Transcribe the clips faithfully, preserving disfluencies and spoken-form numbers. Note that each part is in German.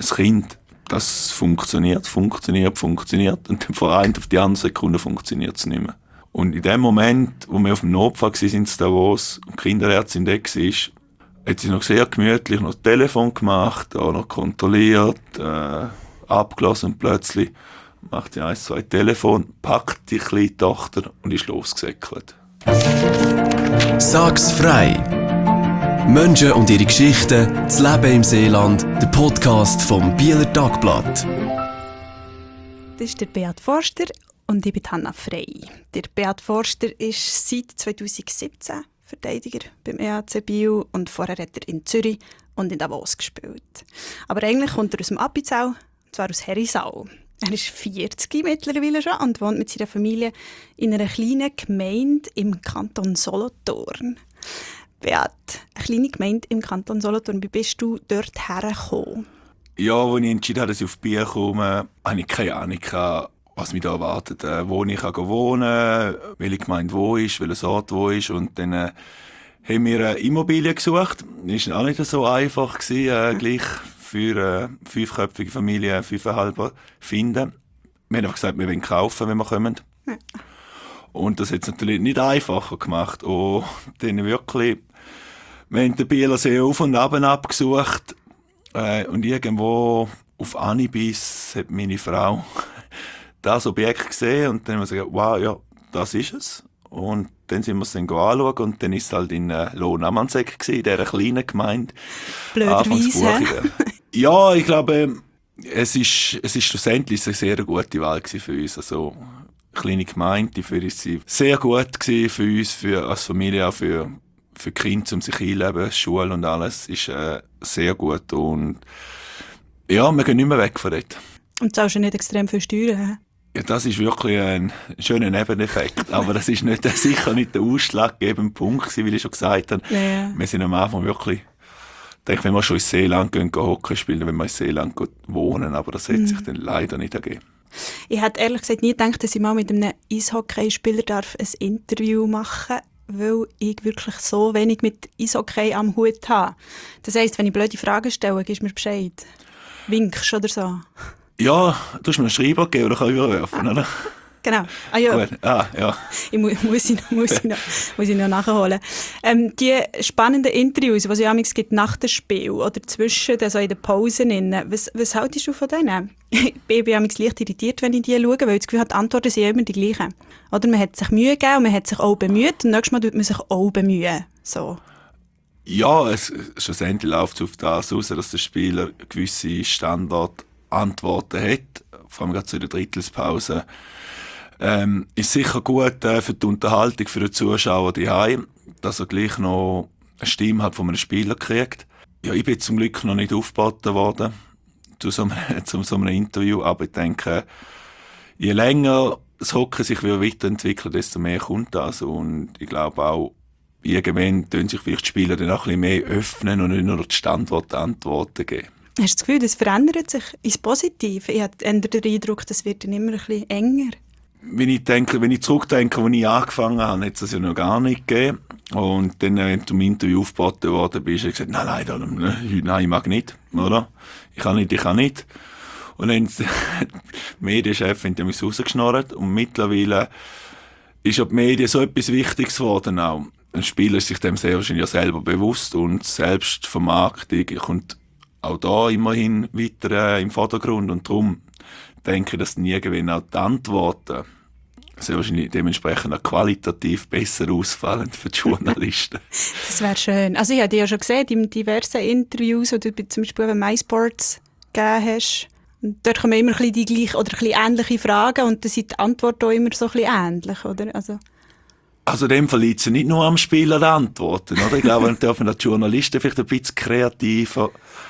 ein Kind, das funktioniert, funktioniert, funktioniert und dann von einer auf die andere Sekunde funktioniert es nicht mehr. Und in dem Moment, wo wir auf dem Notfall waren in Davos und die Kinderärztin da war, hat sie noch sehr gemütlich noch das Telefon gemacht, auch noch kontrolliert, äh, abgelassen und plötzlich macht sie eins, zwei Telefon, packt die kleine Tochter und ist losgesäckelt. Sag's frei! Menschen und ihre Geschichten, das Leben im Seeland, der Podcast vom Bieler Tagblatt. Das ist der Beat Forster und ich bin Hanna Frey. Der Beat Forster ist seit zweitausendsiebzehn Verteidiger beim E A C Biel und vorher hat er in Zürich und in Davos gespielt. Aber eigentlich kommt er aus dem Appenzell, und zwar aus Herisau. Er ist vierzig mittlerweile schon und wohnt mit seiner Familie in einer kleinen Gemeinde im Kanton Solothurn. Beat, eine kleine Gemeinde im Kanton Solothurn, wie bist du dort hergekommen? Ja, als ich entschieden habe, dass ich auf Biel komme, hatte ich keine Ahnung, was mich da erwartet. Äh, wo ich kann wohnen, welche Gemeinde wo ist, welcher Ort wo ist. Und dann äh, haben wir eine Immobilie gesucht. Das war auch nicht so einfach, gewesen, äh, gleich für eine äh, fünfköpfige Familie fünfeinhalb finden. Wir haben einfach gesagt, wir wollen kaufen, wenn wir kommen. Ja. Und das hat es natürlich nicht einfacher gemacht. Und dann wirklich, wir haben den Bieler See auf und ab abgesucht. Äh, und irgendwo auf Anibis hat meine Frau das Objekt gesehen und dann haben wir gesagt, wow, ja, das ist es. Und dann sind wir es dann anschauen und dann war es halt in äh, Lohn-Ammannsegg gewesen, in dieser kleinen Gemeinde. Blöderweise. Ja, ich glaube, es ist, es ist schlussendlich eine sehr gute Wahl für uns. Also, eine kleine Gemeinde, die für uns sehr gut gewesen für uns, für, als Familie, auch für, für die Kinder, um sich einleben, Schule und alles, ist äh, sehr gut. Und ja, wir gehen nicht mehr weg von dort. Und zahlst du nicht extrem viel Steuern? Ja, das ist wirklich ein schöner Nebeneffekt. Aber das ist nicht, sicher nicht der ausschlaggebende Punkt, wie ich schon gesagt habe. Ja, ja. Wir sind am Anfang wirklich, ich denke, wenn wir schon ins Seeland gehen, gehen Hockey spielen, wenn wir ins Seeland gehen, wohnen. Aber das hat mhm. sich dann leider nicht ergeben. Ich hätte ehrlich gesagt nie gedacht, dass ich mal mit einem Eishockeyspieler darf ein Interview machen darf, weil ich wirklich so wenig mit Eishockey am Hut habe. Das heisst, wenn ich blöde Fragen stelle, gibst du mir Bescheid. Winkst oder so. Ja, du hast mir einen Schreiber gegeben oder kann ich überwerfen, oder? Genau. Ah, ja. Gut. Ah, ja. Ich mu- muss, ich noch, muss, ich noch, muss ich noch nachholen. Ähm, die spannenden Interviews, die es ja manchmal gibt nach dem Spiel oder zwischen, also in den Pausen, was, was haltest du von denen? Ich bin manchmal leicht irritiert, wenn ich die schaue, weil ich das Gefühl habe, die Antworten sind immer die gleichen. Oder man hat sich Mühe gegeben und man hat sich auch bemüht und nächstes Mal tut man sich auch bemühen. So. Ja, es, schlussendlich läuft es auf das raus, dass der Spieler gewisse Standardantworten hat, vor allem gerade zu der Drittelspause. Ähm, ist sicher gut äh, für die Unterhaltung, für den Zuschauer daheim, dass er gleich noch eine Stimme hat von einem Spieler kriegt. Ja, ich bin zum Glück noch nicht aufgeboten worden zu so einem, zu so einem Interview, aber ich denke, je länger das Hockey sich wieder weiterentwickelt, desto mehr kommt das. Und ich glaube auch, irgendwann tun sich vielleicht die Spieler dann auch ein bisschen mehr öffnen und nicht nur die Standorte Antworten geben. Hast du das Gefühl, das verändert sich ins Positive? Ich habe den Eindruck, das wird dann immer ein bisschen enger. Wenn ich, denke, wenn ich zurückdenke, als ich angefangen habe, hat es das ja noch gar nicht gegeben. Und dann, wenn du im Interview aufgeboten worden bist, habe ich gesagt, nein, nein, da, nein, ich mag nicht, oder? Ich kann nicht, ich kann nicht. Und dann die Medienchefin haben mich rausgeschnurrt. Und mittlerweile ist ja die Medien so etwas Wichtiges geworden auch. Ein Spieler ist sich dem sehr wahrscheinlich ja selber bewusst und Selbstvermarktung kommt auch da immerhin weiter äh, im Vordergrund. Und darum denke ich, dass nie gewinnen auch die Antworten sehr wahrscheinlich dementsprechend auch qualitativ besser ausfallen für die Journalisten. Das wäre schön. Also ich habe dich ja schon gesehen in diversen Interviews, die du zum Beispiel bei MySports gegeben hast. Und dort kommen immer ein bisschen die gleichen oder ein bisschen ähnliche Fragen und dann sind die Antworten auch immer so ein bisschen ähnlich, oder? Also Also in dem Fall liegt es nicht nur am Spieler die Antworten, oder? Ich glaube, dann dürfen die Journalisten vielleicht ein bisschen kreativer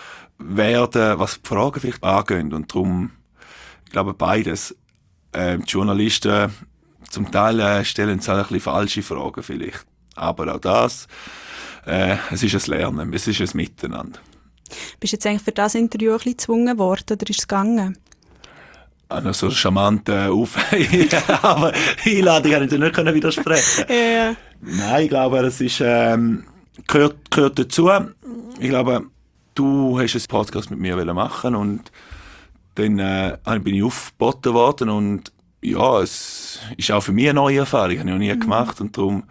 werden, was die Fragen vielleicht angehen. Und darum, ich glaube, beides. Äh, die Journalisten zum Teil äh, stellen sich ein bisschen falsche Fragen vielleicht. Aber auch das, äh, es ist ein Lernen, es ist ein Miteinander. Bist du jetzt eigentlich für das Interview ein bisschen gezwungen worden, oder ist es gegangen? Also so charmante Auf... aber Einladung kann ich dir nicht widersprechen. Ja. Nein, ich glaube, das ist, ähm, gehört, gehört dazu. Ich glaube, du hast einen Podcast mit mir machen und dann äh, bin ich aufgeboten worden und ja, es ist auch für mich eine neue Erfahrung, das habe ich noch nie mhm. gemacht und darum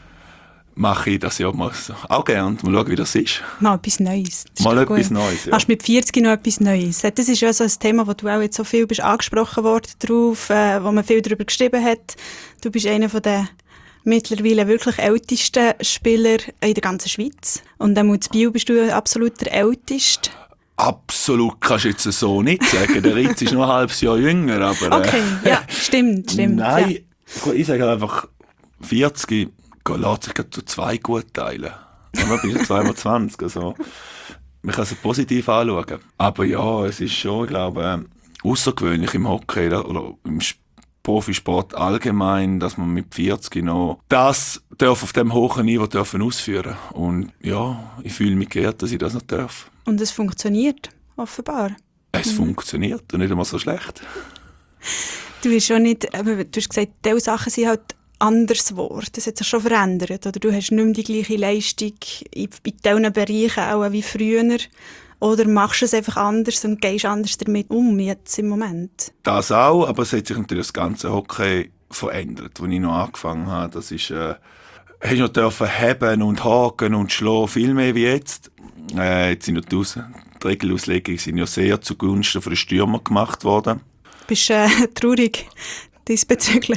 mache ich das ja mal auch gerne. Mal schauen, wie das ist. Mal etwas Neues. Mal etwas gut. Neues, ja. Machst mit vierzig noch etwas Neues? Das ist ja so ein Thema, wo du auch jetzt so viel bist angesprochen worden drauf, äh, wo man viel darüber geschrieben hat. Du bist einer von den mittlerweile wirklich ältesten Spieler in der ganzen Schweiz. Und auch in Biel bist du ja absolut der Älteste. Absolut kannst du jetzt so nicht sagen. Der Ritz ist noch ein halbes Jahr jünger. Aber, okay, äh, ja, stimmt, stimmt. Nein, ja. ich sage einfach, vierzig lässt sich zu zwei gut teilen. Dann bin ich zweimal zwanzig. Also, man kann es positiv anschauen. Aber ja, es ist schon, ich glaube, außergewöhnlich im Hockey oder im Profisport allgemein, dass man mit vierzig noch das darf auf dem hohen Niveau dürfen ausführen. Und ja, ich fühle mich geehrt, dass ich das noch darf. Und es funktioniert, offenbar. Es mhm. funktioniert und nicht einmal so schlecht. Du bist schon nicht, du hast gesagt, diese Sachen sind halt anders geworden. Das hat sich schon verändert. Oder du hast nicht mehr die gleiche Leistung in, in diesen Bereichen auch wie früher. Oder machst du es einfach anders und gehst anders damit um jetzt im Moment? Das auch, aber es hat sich natürlich das ganze Hockey verändert, als ich noch angefangen habe. Das ist, äh, hast noch dürfen heben und haken und schlagen, viel mehr wie jetzt. Äh, jetzt sind ja die, Aus- die Regelauslegungen sind ja sehr zugunsten der Stürmer gemacht worden. Bist du äh, traurig diesbezüglich?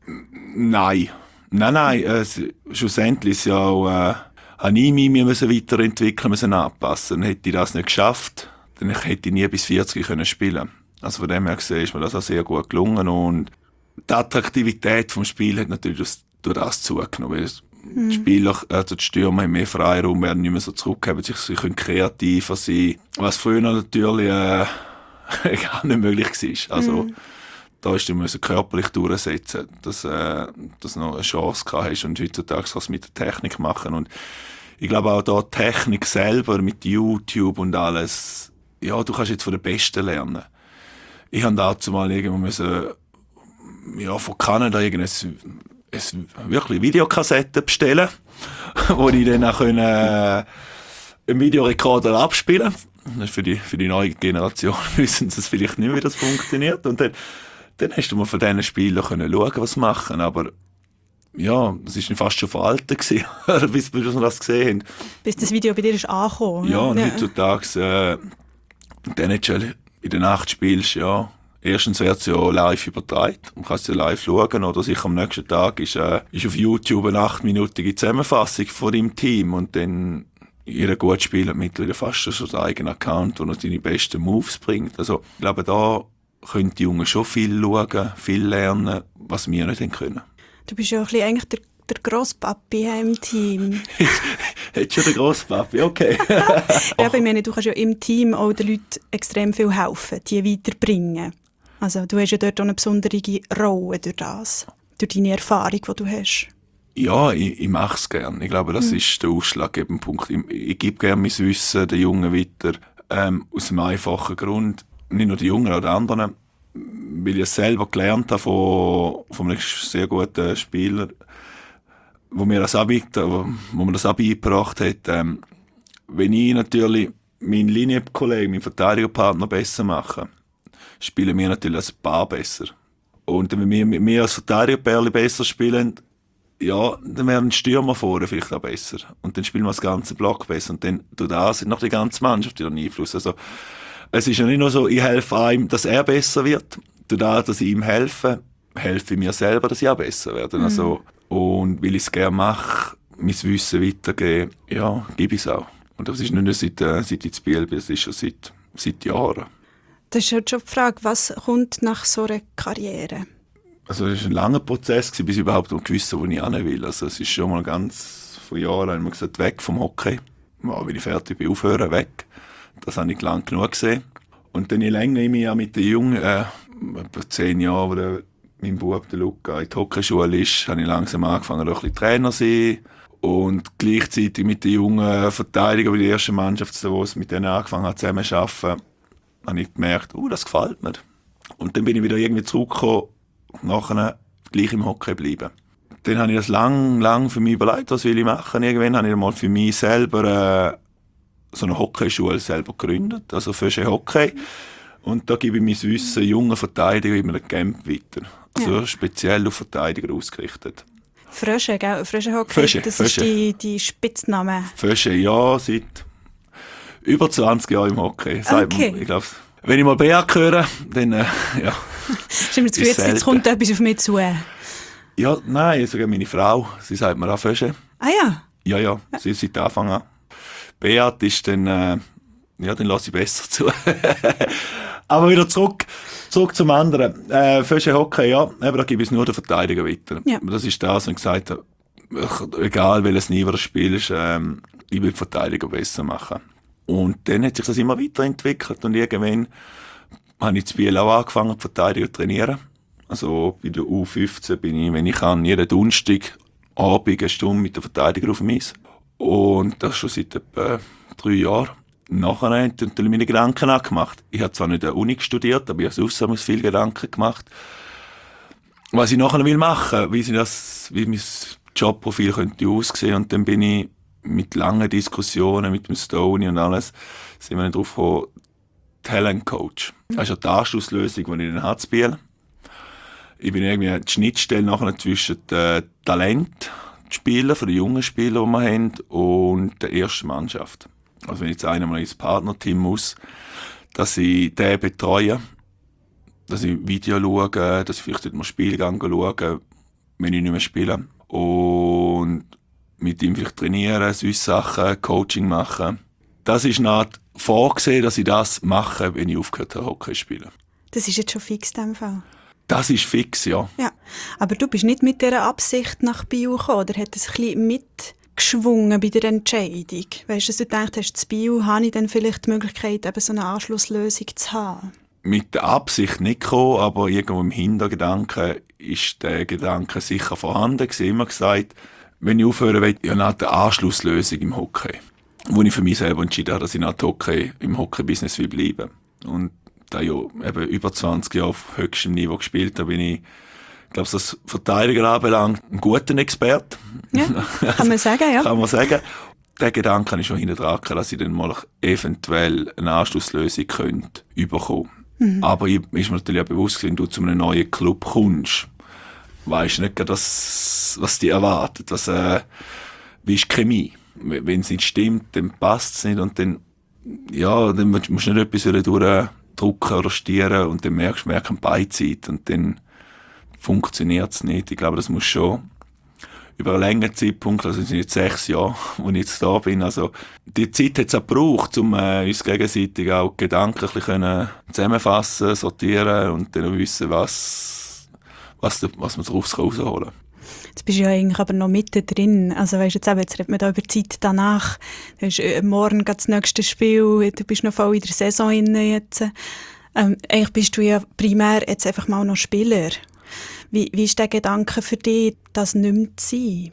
Nein. Nein, nein. Äh, schlussendlich ist ja auch, äh, habe ich mich müssen weiterentwickeln, müssen anpassen. Dann hätte ich das nicht geschafft, dann hätte ich nie bis vierzig können spielen. Also von dem her gesehen ist mir das auch sehr gut gelungen und die Attraktivität des Spiels hat natürlich das, durch das zugenommen. Weil mhm. die Spieler, also die Stürmer haben mehr Freiraum, werden nicht mehr so zurückhaben, sie, sie können kreativer sein. Was früher natürlich äh, gar nicht möglich war. Also, mhm. da ist du müssen körperlich durchsetzen, dass äh, du noch eine Chance gehabt hast. Und heutzutage kannst du es mit der Technik machen. Und ich glaube auch da die Technik selber mit YouTube und alles, ja, du kannst jetzt von den Besten lernen. Ich habe dazu mal irgendwann müssen, ja, von Kanada irgendeine eine wirklich Videokassette bestellen, wo ich dann auch können, äh, im Videorekorder abspielen. Das ist für die, für die neue Generation wissen sie es vielleicht nicht, wie das funktioniert. Und dann, dann hast du mal von diesen Spielern können schauen, was sie machen. Aber ja, das war fast schon veraltet gewesen, bis, bis wir das gesehen haben. Bis das Video bei dir ist angekommen. Ja, und ja. heutzutage, äh, in den in der Nacht spielst, ja. Erstens wird es ja live übertragen. Man kann es ja live schauen. Oder sicher am nächsten Tag ist, äh, ist auf YouTube eine achtminütige Zusammenfassung von deinem Team. Und dann jeder gut spielt mittlerweile fast schon einen eigenen Account, wo er deine besten Moves bringt. Also, ich glaube, da können die Jungen schon viel schauen, viel lernen, was wir nicht können. Du bist ja ein bisschen eigentlich der, der Grosspapi im Team. Hättest schon der Grosspapi, okay. Ja, aber ich meine, du kannst ja im Team auch den Leuten extrem viel helfen, die weiterbringen. Also, du hast ja dort auch eine besondere Rolle durch das, durch deine Erfahrung, die du hast. Ja, ich, ich mache es gerne. Ich glaube, das mhm. ist der ausschlaggebende Punkt. Ich, ich gebe gerne mein Wissen den Jungen weiter, ähm, aus einem einfachen Grund. Nicht nur den Jungen, auch den anderen, weil ich es selber gelernt habe von, von einem sehr guten Spieler, wo mir das auch, wo, wo mir das auch beigebracht hat. Ähm, wenn ich natürlich meinen Linienkollegen, meinen Verteidigerpartner besser mache, spielen wir natürlich als Paar besser. Und wenn wir, wir als Verteidigerpärchen besser spielen, ja, dann werden die Stürmer vorne vielleicht auch besser. Und dann spielen wir das ganze Block besser. Und dann tut das noch die ganze Mannschaft wieder Einfluss. Also, es ist ja nicht nur so, ich helfe einem, dass er besser wird. Durch das, dass ich ihm helfe, helfe ich mir selber, dass ich auch besser werde. Mhm. Also, und weil ich es gerne mache, mein Wissen weitergeben, ja, gebe ich es auch. Und das ist nicht nur seit, äh, seit ich in Biel bin, das ist schon seit, seit Jahren. Das ist halt schon die Frage, was kommt nach so einer Karriere? Also es war ein langer Prozess, bis ich überhaupt noch gewusst habe, wo ich hin will. Also es ist schon mal ganz vor Jahren, haben wir gesagt, weg vom Hockey. Ja, wenn ich fertig bin, aufhören, weg. Das habe ich lang genug gesehen. Und dann je länger ich mich mit den Jungen, äh, etwa zehn Jahre, wo der, mein Bub, der Luca, in der Hockeyschule ist, habe ich langsam angefangen, auch ein bisschen Trainer zu sein. Und gleichzeitig mit den jungen Verteidigern, die erste Mannschaft, wo ich mit denen angefangen habe, zusammen zu arbeiten, habe ich gemerkt, oh, das gefällt mir. Und dann bin ich wieder irgendwie zurückgekommen, nachher gleich im Hockey bleiben. Dann habe ich das lang, lang für mich überlegt, was will ich machen. Irgendwann habe ich mal für mich selber so eine Hockeyschule selber gegründet, also Fösche Hockey. Und da gebe ich mein Wissen jungen Verteidiger in einem Camp weiter. Also ja. speziell auf Verteidiger ausgerichtet. Frösche, gell? Frösche Hockey, Fösche, das Fösche. ist die, die Spitzname. Fösche, ja, seit über zwanzig Jahren im Hockey. Seit, okay. Ich glaube, wenn ich mal Beat höre, dann, äh, ja. Stimmt, das Gefühl, jetzt kommt etwas auf mich zu. Ja, nein, sogar meine Frau, sie sagt mir auch Fösche. Ah ja? Ja, ja, sie ist seit Anfang an. Beat ist dann, äh, ja, dann lasse ich besser zu. Aber wieder zurück, zurück zum anderen. Äh, Fösche Hockey, ja, aber da gebe ich es nur den Verteidiger weiter. Ja. Das ist das, was ich gesagt habe, egal welches Niveau du spielst, ähm, ich will die Verteidiger besser machen. Und dann hat sich das immer weiterentwickelt und irgendwann habe ich zu Biel auch angefangen, die Verteidiger zu trainieren. Also bei der U fünfzehn bin ich, wenn ich kann, jeden Donnerstag Abend eine Stunde mit der Verteidiger auf dem Eis. Und das schon seit etwa drei Jahren. Nachher habe ich natürlich meine Gedanken angemacht. Ich habe zwar nicht an der Uni studiert, aber ich habe sonst auch viel Gedanken gemacht, was ich nachher will machen, wie, sie das, wie mein Jobprofil könnte aussehen. Und dann bin ich mit langen Diskussionen mit dem Stoney und alles, sind wir dann drauf gekommen, Talent Coach. Das ist ja die Anschlusslösung, die ich dann habe zu Biel. Ich bin irgendwie die Schnittstelle nachher zwischen den Talent, den Spielern, von den jungen Spielern, die wir haben, und der ersten Mannschaft. Also wenn jetzt einer mal ins Partnerteam muss, dass ich den betreue, dass ich Video schaue, dass ich vielleicht mal Spielgang schaue, wenn ich nicht mehr spiele. Und mit ihm vielleicht trainieren, sonst Sachen, Coaching machen. Das ist eine Art vorgesehen, dass ich das mache, wenn ich aufgehört habe, Hockey zu spielen. Das ist jetzt schon fix in diesem Fall? Das ist fix, ja. Ja, aber du bist nicht mit dieser Absicht nach Biel gekommen, oder hat es ein bisschen mitgeschwungen bei der Entscheidung? Weißt du, dass du gedacht hast, zu Biel habe ich dann vielleicht die Möglichkeit, eben so eine Anschlusslösung zu haben? Mit der Absicht nicht gekommen, aber irgendwo im Hintergedanken ist der Gedanke sicher vorhanden. Ich habe immer gesagt, wenn ich aufhören will, ja, nach der Anschlusslösung im Hockey. Wo ich für mich selber entschieden habe, dass ich nach dem Hockey im Hockey-Business will bleiben. Und da ich ja eben über zwanzig Jahre auf höchstem Niveau gespielt habe, bin ich, ich glaube, was Verteidiger anbelangt, ein guter Experte. Ja, kann man sagen, ja. Kann man sagen. Der Gedanke habe ich schon hinten dran, dass ich dann mal eventuell eine Anschlusslösung könnte bekommen. Mhm. Aber ich ist mir natürlich auch bewusst, wenn du zu einem neuen Club kommst, weisst du nicht, das, was dich erwartet. Das, äh, wie ist die Chemie? Wenn es nicht stimmt, dann passt es nicht und dann, ja, dann musst du nicht etwas durchdrücken oder stieren und dann merkst du, merkst du Beizeit und dann funktioniert es nicht. Ich glaube, das muss schon über einen längeren Zeitpunkt, also es sind jetzt sechs Jahre, wo ich jetzt da bin, also die Zeit hat es auch gebraucht, um äh, uns gegenseitig auch Gedanken ein bisschen zusammenfassen, sortieren und dann wissen, was, was, was man daraus rausholen kann. Jetzt bist du ja eigentlich aber noch mitten drin. Also weißt, jetzt, eben, jetzt redet man da über die Zeit danach. Du hast, äh, morgen geht das nächste Spiel, du bist noch voll in der Saison inne jetzt. Ähm, eigentlich bist du ja primär jetzt einfach mal noch Spieler. Wie, wie ist der Gedanke für dich, das nicht mehr zu sein?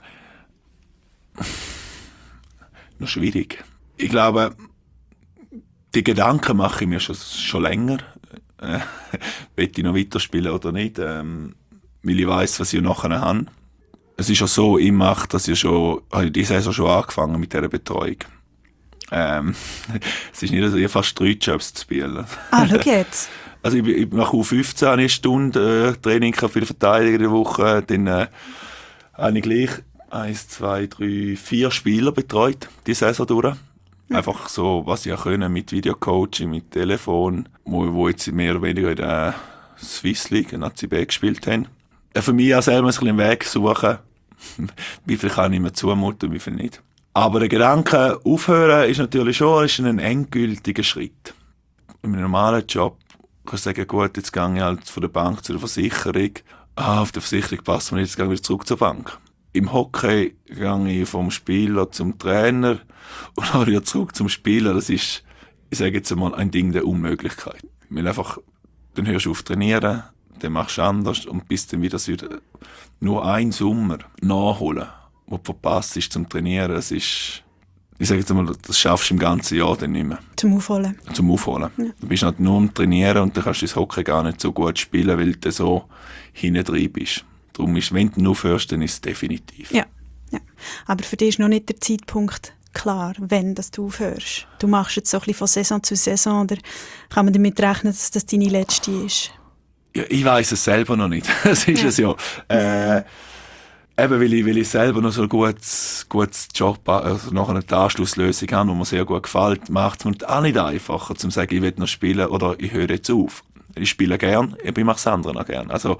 Noch schwierig. Ich glaube, die Gedanken mache ich mir schon, schon länger. Äh, will ich noch weiterspielen oder nicht? Ähm, weil ich weiss, was ich nachher habe. Es ist ja so, ich mache das ja schon, habe ich diese Saison schon angefangen mit dieser Betreuung. Ähm, es ist nicht so, ich habe fast drei Jobs zu spielen. Ah, schau jetzt. Also ich, ich mache U fünfzehn eine Stunde äh, Training für die Verteidiger in der Woche. Dann äh, habe ich gleich eins, zwei, drei, vier Spieler betreut, die Saison durch. Mhm. Einfach so, was ich auch können mit Videocoaching, mit Telefon, wo, wo jetzt mehr oder weniger in der Swiss League, in A C B gespielt haben. Für mich auch selber ein bisschen einen Weg suchen, wie viel kann ich mir zumuten und wie viel nicht. Aber der Gedanke, aufhören, ist natürlich schon ist ein endgültiger Schritt. In einem normalen Job kannst du sagen, gut, jetzt gehe ich halt von der Bank zu der Versicherung. Ah, auf der Versicherung passt mir nicht, jetzt gehe ich wieder zurück zur Bank. Im Hockey gehe ich vom Spieler zum Trainer und dann wieder zurück zum Spieler. Das ist, ich sage jetzt einmal, ein Ding der Unmöglichkeit. Weil einfach, dann hörst du auf trainieren, dann machst du anders und bist dann wieder, wieder nur ein Sommer nachholen, wo du verpasst ist zum Trainieren. Das ist, ich sage jetzt mal, das schaffst du im ganzen Jahr dann nicht mehr. Zum Aufholen. Zum Aufholen. Ja. Du bist halt nur am Trainieren und dann kannst du das Hockey gar nicht so gut spielen, weil du so hinten drin bist. Darum ist, wenn du aufhörst, dann ist es definitiv. Ja, ja. Aber für dich ist noch nicht der Zeitpunkt klar, wenn dass du aufhörst? Du machst jetzt so ein bisschen von Saison zu Saison, oder kann man damit rechnen, dass das deine letzte ist? Ja, ich weiss es selber noch nicht. Das ist Ja. es ja. Äh, eben, weil ich, weil ich selber noch so ein gutes, gutes Job, also noch eine Anschlusslösung habe, die mir sehr gut gefällt, macht es mir auch nicht einfacher, zu sagen, ich will noch spielen oder ich höre jetzt auf. Ich spiele gern, ich mache das andere noch gern. Also,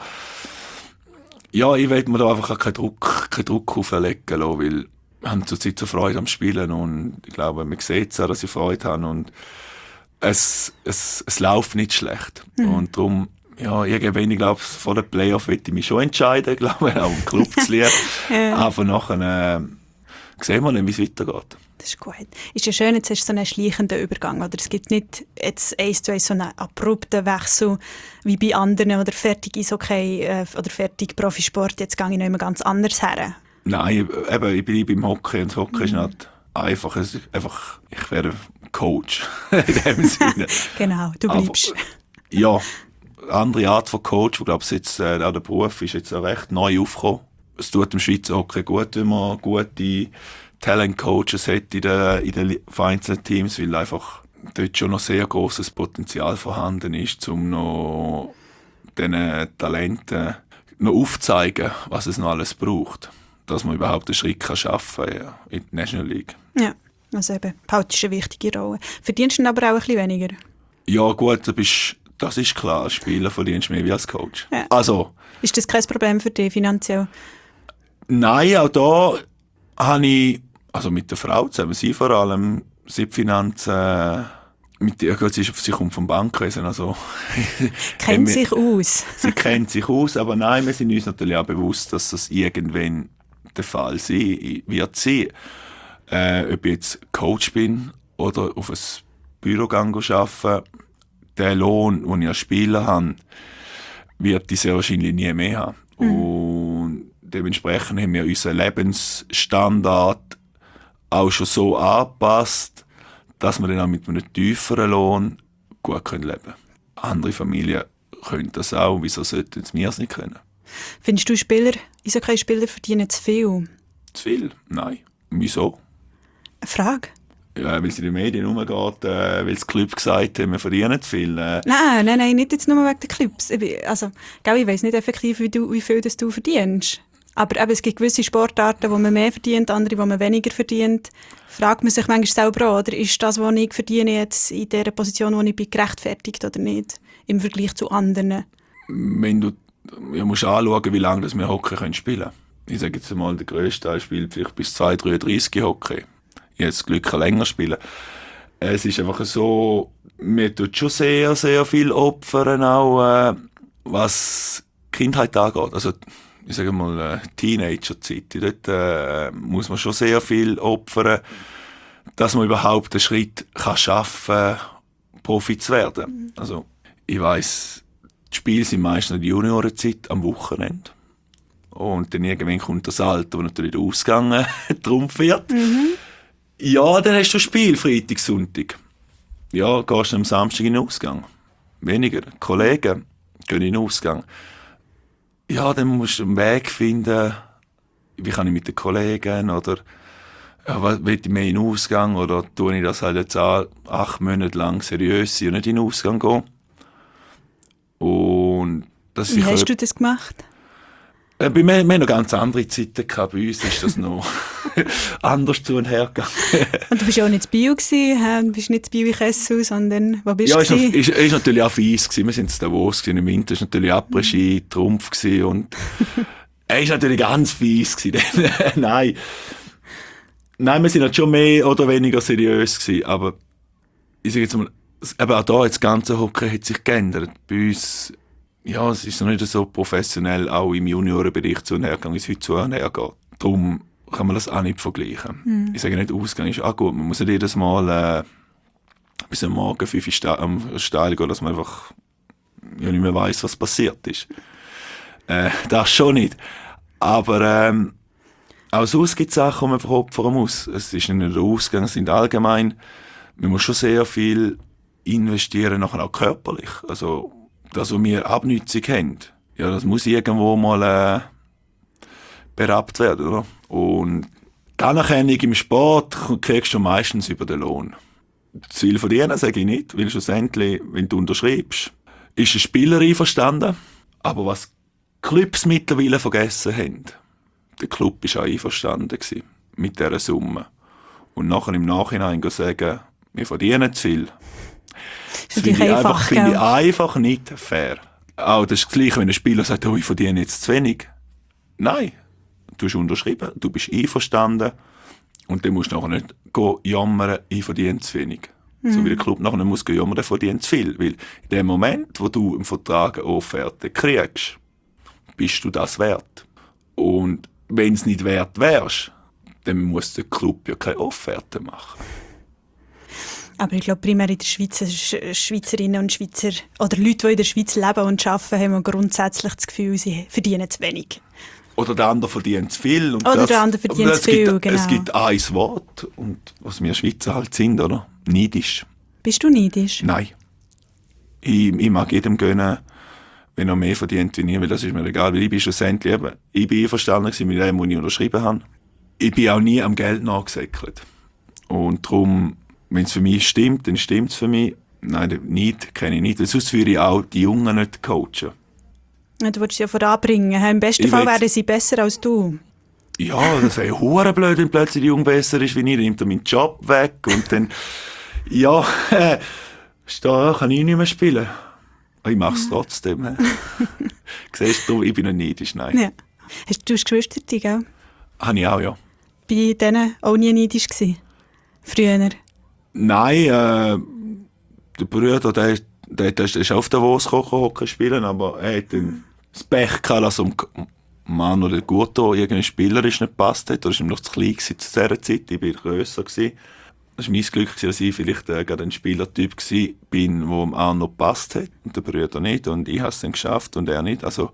ja, ich will mir da einfach keinen Druck, keinen Druck auflegen lassen, weil wir haben zurzeit so Freude am Spielen und ich glaube, man sieht es auch, dass ich Freude habe und es, es, es läuft nicht schlecht. Mhm. Und darum, ja, irgendwann, ich glaube, vor den Playoff will ich mich schon entscheiden, glaube ich, auch im Club zu lieben. Ja. Aber nachher äh, sehen wir dann, wie es weitergeht. Das ist gut. Ist ja schön, jetzt hast du so einen schleichenden Übergang, oder? Es gibt nicht jetzt eins zu eins so einen abrupten Wechsel wie bei anderen oder fertig Eishockey äh, oder fertig Profisport, jetzt gehe ich noch immer ganz anders her. Nein, eben, ich bleibe im Hockey und das Hockey mhm. ist nicht einfach, es ist einfach, ich wäre Coach in dem Sinne. Genau, du bleibst. Aber, ja, eine andere Art von Coach, ich glaube, jetzt, äh, auch der Beruf ist jetzt auch recht neu aufgekommen. Es tut dem Schweizer Hockey gut, wenn man gute Talent-Coaches hat in den, in den vereinzelten Teams, weil einfach dort schon noch sehr grosses Potenzial vorhanden ist, um noch diesen Talenten noch aufzuzeigen, was es noch alles braucht, dass man überhaupt einen Schritt kann schaffen kann ja, in die National League. Ja, also eben, Paut ist eine wichtige Rolle. Verdienst du aber auch ein bisschen weniger? Ja gut, du bist, das ist klar, als Spieler verdienst du mehr wie als Coach. Ja. Also, ist das kein Problem für dich finanziell? Nein, auch da habe ich, also mit der Frau zusammen, sie vor allem, sie die Finanzen, mit ihr, sie, sie kommt vom Bankwesen, also. Kennt sich aus. Sie kennt sich aus, aber nein, wir sind uns natürlich auch bewusst, dass das irgendwann der Fall sein wird sein. Äh, ob ich jetzt Coach bin oder auf ein Büro arbeite, der Lohn, den ich als Spieler habe, wird ich sehr wahrscheinlich nie mehr haben. Mhm. Und dementsprechend haben wir unseren Lebensstandard auch schon so angepasst, dass wir dann auch mit einem tieferen Lohn gut leben können. Andere Familien können das auch, wieso sollten wir es nicht können? Findest du, Spieler, Eishockey-Spieler verdienen zu viel? Zu viel? Nein. Wieso? Eine Frage? Ja, weil es in den Medien umgeht, äh, weil das Club gesagt haben, wir verdienen zu viel. Äh. Nein, nein, nein, nicht jetzt nur wegen den Clubs. Also, ich weiss nicht effektiv, wie, du, wie viel das du verdienst. Aber eben, es gibt gewisse Sportarten, wo man mehr verdient, andere, wo man weniger verdient. Fragt man sich manchmal selber auch, oder ist das, was ich verdiene, jetzt in der Position, wo ich bin, gerechtfertigt oder nicht, im Vergleich zu anderen? Wenn du ja, musst anschauen, wie lange wir Hockey spielen können. Ich sage jetzt einmal, der grösste Teil spielt vielleicht bis zwei dreiunddreißig Hockey. Ich habe das Glück, kann länger spielen. Es ist einfach so, man tut schon sehr, sehr viel opfern, auch äh, was Kindheit angeht. Also, ich sage mal, äh, Teenagerzeit. Dort äh, muss man schon sehr viel opfern, dass man überhaupt einen Schritt kann schaffen kann, Profi zu werden. Mhm. Also, ich weiss, die Spiele sind meistens in der Juniorenzeit am Wochenende. Und dann irgendwann kommt das Alter, wo natürlich der Ausgang trumpf wird. Mhm. Ja, dann hast du ein Spiel, Freitag, Sonntag. Ja, gehst du am Samstag in den Ausgang. Weniger. Kollegen gehen in den Ausgang. Ja, dann musst du einen Weg finden, wie kann ich mit den Kollegen oder ja, will ich mehr in den Ausgang oder tue ich das halt jetzt auch acht Monate lang seriös sein und nicht in den Ausgang gehen. Und das wie hast du das gemacht? Äh, bei mir, wir haben noch ganz andere Zeiten gehabt. Bei uns ist das noch anders zu und her gegangen. Und du bist ja auch nicht in Bio gewesen, du bist nicht in Bio in Kessel, sondern wo bist ja, du? Ja, es war natürlich auch fies gewesen. Wir sind in Davos gewesen. Im Winter war natürlich Après-Ski, mhm. Trumpf gewesen und er war natürlich ganz fies gewesen. Nein. Nein, wir sind halt schon mehr oder weniger seriös gewesen, aber ich sage jetzt mal, eben auch da, das ganze Hockey hat sich geändert. Bei uns, ja, es ist noch nicht so professionell, auch im Juniorenbereich zu und her gegangen, wie es heute zu und her geht. Darum kann man das auch nicht vergleichen. Mhm. Ich sage nicht, Ausgang ist auch gut. Man muss nicht jedes Mal äh, bis am Morgen fünf Uhr am Steil gehen, dass man einfach ja, nicht mehr weiss, was passiert ist. Äh, das schon nicht. Aber ähm, auch sonst gibt es Sachen, die man einfach opfern muss. Es ist nicht nur der Ausgang, es sind allgemein. Man muss schon sehr viel investieren, nachher auch körperlich. Also, das, was wir Abnützung haben, ja, das muss irgendwo mal äh, berappt werden, oder? Und Die Anerkennung im Sport kriegst du meistens über den Lohn. Zu viel verdienen sage ich nicht, weil schlussendlich, wenn du unterschreibst, ist ein Spieler einverstanden. Aber was Clubs mittlerweile vergessen haben, der Club war auch einverstanden mit dieser Summe. Und nachher im Nachhinein sagen, wir verdienen zu viel. Das finde ich, einfach, find ich einfach nicht fair. Auch das ist das Gleiche, wenn ein Spieler sagt, oh, ich verdiene jetzt zu wenig. Nein, du hast unterschrieben, du bist einverstanden und dann musst du nachher nicht jammern, ich verdiene zu wenig. Mhm. So wie der Club nachher nicht muss jammern, der verdient zu viel. Weil in dem Moment, wo du im Vertrag eine Offerte kriegst, bist du das wert. Und wenn es nicht wert wärst, dann muss der Club ja keine Offerte machen. Aber ich glaube, primär in der Schweiz, Schweizerinnen und Schweizer oder Leute, die in der Schweiz leben und arbeiten, haben grundsätzlich das Gefühl, sie verdienen zu wenig. Oder der andere verdient zu viel. Und oder das, der andere verdient zu viel, gibt, genau. Es gibt ein Wort, und was wir Schweizer halt sind, oder? Neidisch. Bist du neidisch? Nein. Ich, ich mag jedem gönnen, wenn er mehr verdient wie ich, weil das ist mir egal, weil ich bin schlussendlich eben, ich bin einverstanden mit dem, was ich unterschrieben habe. Ich bin auch nie am Geld nachgesäckelt. Und darum, wenn es für mich stimmt, dann stimmt es für mich. Nein, nicht, kenne ich nicht. Weil sonst würde ich auch die Jungen nicht coachen. Ja, du willst sie ja voranbringen. Im besten ich Fall wären sie besser als du. Ja, das wäre hure blöd, wenn plötzlich die Junge besser ist wie ich. Dann nimmt er meinen Job weg und dann, ja, äh, da kann ich nicht mehr spielen. Ich mache es trotzdem. Äh. Siehst du, ich bin nicht neidisch, nein. Ja. Hast du Geschwister, gell? Habe ich auch, ja. Bei denen auch nie neidisch gewesen? Früher? Nein, äh, der Bruder, der, der, der ist auf Davos Hockey spielen, aber er hat dann das Pech gehabt, dass um Mann oder gut irgendwie spielerisch nicht gepasst hat. Oder war ihm noch zu klein zu dieser Zeit, ich war grösser. Es war mein Glück, dass ich vielleicht äh, gerade ein Spielertyp war, bin, der ihm auch noch gepasst hat und der Bruder nicht. Und ich habe es dann geschafft und er nicht. Also,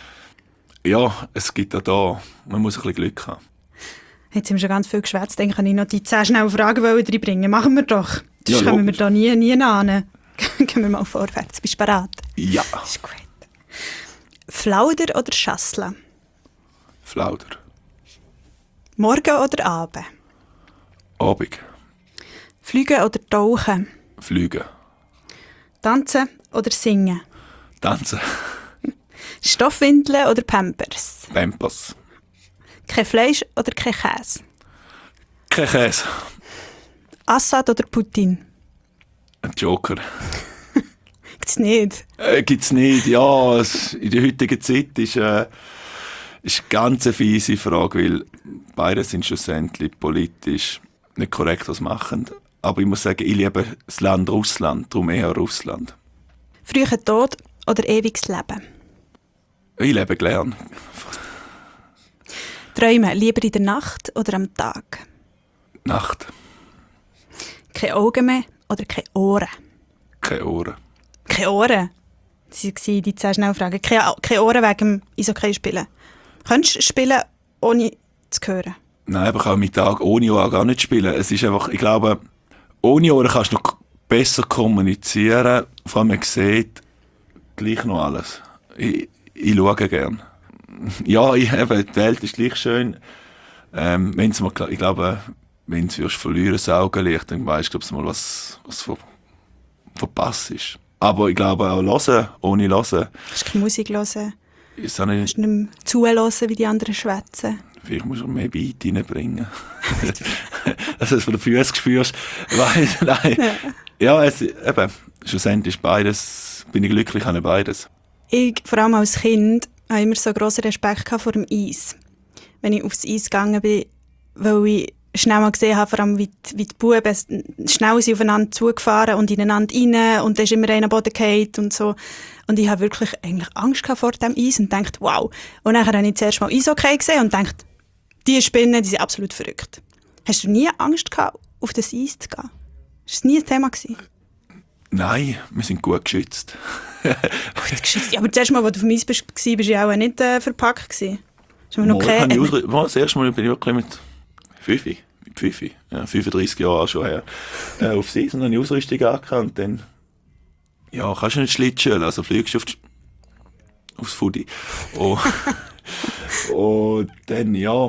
ja, es gibt auch da, man muss ein bisschen Glück haben. Jetzt haben wir schon ganz viel geschwätzt, dann kann ich noch die zehn schnellen Fragen reinbringen. Machen wir doch. Sonst ja, kommen wir da nie, nie an. Gehen wir mal vorwärts. Bist du bereit? Ja. Das ist gut. Flauder oder Schassle? Flauder. Morgen oder Abend? Abend. Fliegen oder tauchen? Fliegen. Tanzen oder singen? Tanzen. Stoffwindeln oder Pampers? Pampers. Kein Fleisch oder kein Käse? Kein Käse. Assad oder Putin? Ein Joker. Gibt's nicht? Äh, gibt's nicht, ja. Es, in der heutigen Zeit ist, äh, ist eine ganz fiese Frage, weil beide sind schlussendlich politisch nicht korrekt, was machen. Aber ich muss sagen, ich liebe das Land Russland, darum eher Russland. Früher Tod oder ewiges Leben? Ich lebe gern. Träumen lieber in der Nacht oder am Tag? Nacht. Keine Augen mehr oder keine Ohren? Keine Ohren. Keine Ohren? Das waren die zehn Schnellfragen. Keine, keine Ohren wegen dem Eishockey spielen. Könntest du spielen, ohne zu hören? Nein, aber ich kann mit Tag ohne Ohren gar nicht spielen. Es ist einfach, ich glaube, ohne Ohren kannst du noch besser kommunizieren. Vor allem, man sieht gleich noch alles. Ich, ich schaue gerne. Ja, ich, eben, die Welt ist gleich schön. Ähm, wenn's mal, ich glaube, wenn du verlieren das Augenlicht, dann weißt du, mal, was, was ver, verpasst ist. Aber ich glaube auch hören, ohne hören. Kannst du keine Musik hören? Ist auch nicht, kannst du nicht mehr zuhören, wie die anderen schwätzen? Vielleicht musst du mehr Beat reinbringen. Dass du es von den Füßen spürst. Weil, nein. Ja, es, eben, schlussendlich beides, bin ich glücklich an beides. Ich, vor allem als Kind, hatte immer so grossen Respekt vor dem Eis. Wenn ich aufs Eis gegangen bin, weil ich schnell mal gesehen habe, vor allem wie die, wie die Buben schnell sind aufeinander zugefahren und ineinander rein und dann ist immer einer am Boden gefallen und so. Und ich habe wirklich eigentlich Angst vor dem Eis und dachte, wow. Und dann habe ich zuerst mal Eishockey gesehen und dachte, die Spinnen, die sind absolut verrückt. Hast du nie Angst gehabt, auf das Eis zu gehen? War das nie ein Thema gewesen? Nein, wir sind gut geschützt. Gut geschützt. Ja, aber das erste Mal, als du auf dem Eis warst, warst du ja auch nicht äh, verpackt gewesen. Noch okay. ich das erste Mal bin ich wirklich mit fünf, mit fünf, ja, fünfunddreissig Jahren schon her, äh, aufs Eis und dann die Ausrüstung angekannt und dann, ja, kannst du nicht Schlittschuhen, also fliegst du auf die, aufs Fudi. Und, und dann, ja,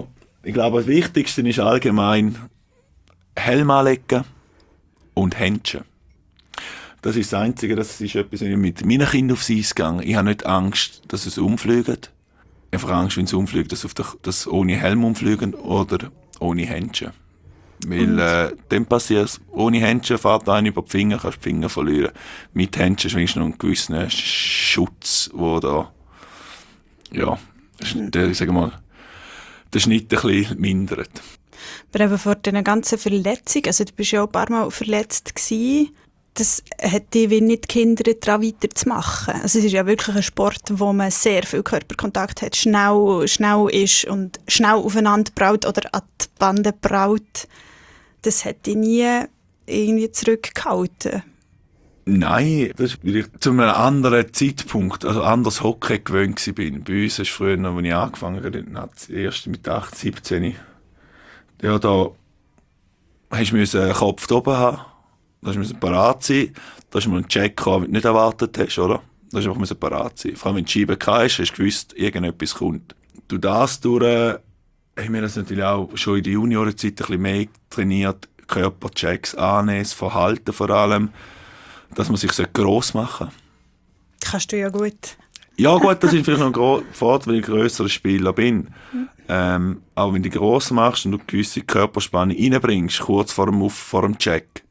Ich glaube, das Wichtigste ist allgemein Helm anlegen und Händchen. Das ist das Einzige, das ist etwas, wenn ich mit meinen Kindern aufs Eis gehe. Ich habe nicht Angst, dass es umfliegt. Einfach Angst, wenn es umfliegt, dass es dass ohne Helm umfliegen oder ohne Händchen. Weil äh, dann passiert es, ohne Händchen fährt einer über die Finger, kannst du die Finger verlieren. Mit Händchen schwingst du noch einen gewissen Schutz, wo da, ja, der, ich sage mal, den Schnitt ein bisschen mindert. Aber eben vor diesen ganzen Verletzungen, also du warst ja auch ein paar Mal verletzt gewesen, das hat dich wie nicht gehindert, daran weiterzumachen. Also es ist ja wirklich ein Sport, wo man sehr viel Körperkontakt hat, schnell, schnell ist und schnell aufeinander braut oder an die Bande braut. Das hat dich nie irgendwie zurückgehalten. Nein, das war, weil ich zu einem anderen Zeitpunkt, also anders Hockey gewöhnt war. Bei uns ist früher, als ich angefangen habe, erst mit achtzehn, siebzehn, ja, da hast du einen Kopf oben haben, da musst du parat sein, da hast du mal einen Check gehabt, den du nicht erwartet hast, oder? Da hast du einfach parat sein. Vor allem, wenn du die Scheibe hast, hast du gewusst, irgendetwas kommt. Du das durch, äh, haben wir das natürlich auch schon in der Juniorenzeit ein bisschen mehr trainiert, Körperchecks annehmen, das Verhalten vor allem, dass man sich gross machen sollte. Kannst du ja gut. Ja gut, das ist vielleicht noch ein gro- Vorteil, weil ich grösserer Spieler bin. Mhm. Ähm, aber wenn du gross machst und du gewisse Körperspannung reinbringst, kurz vor dem, Auf- vor dem Check,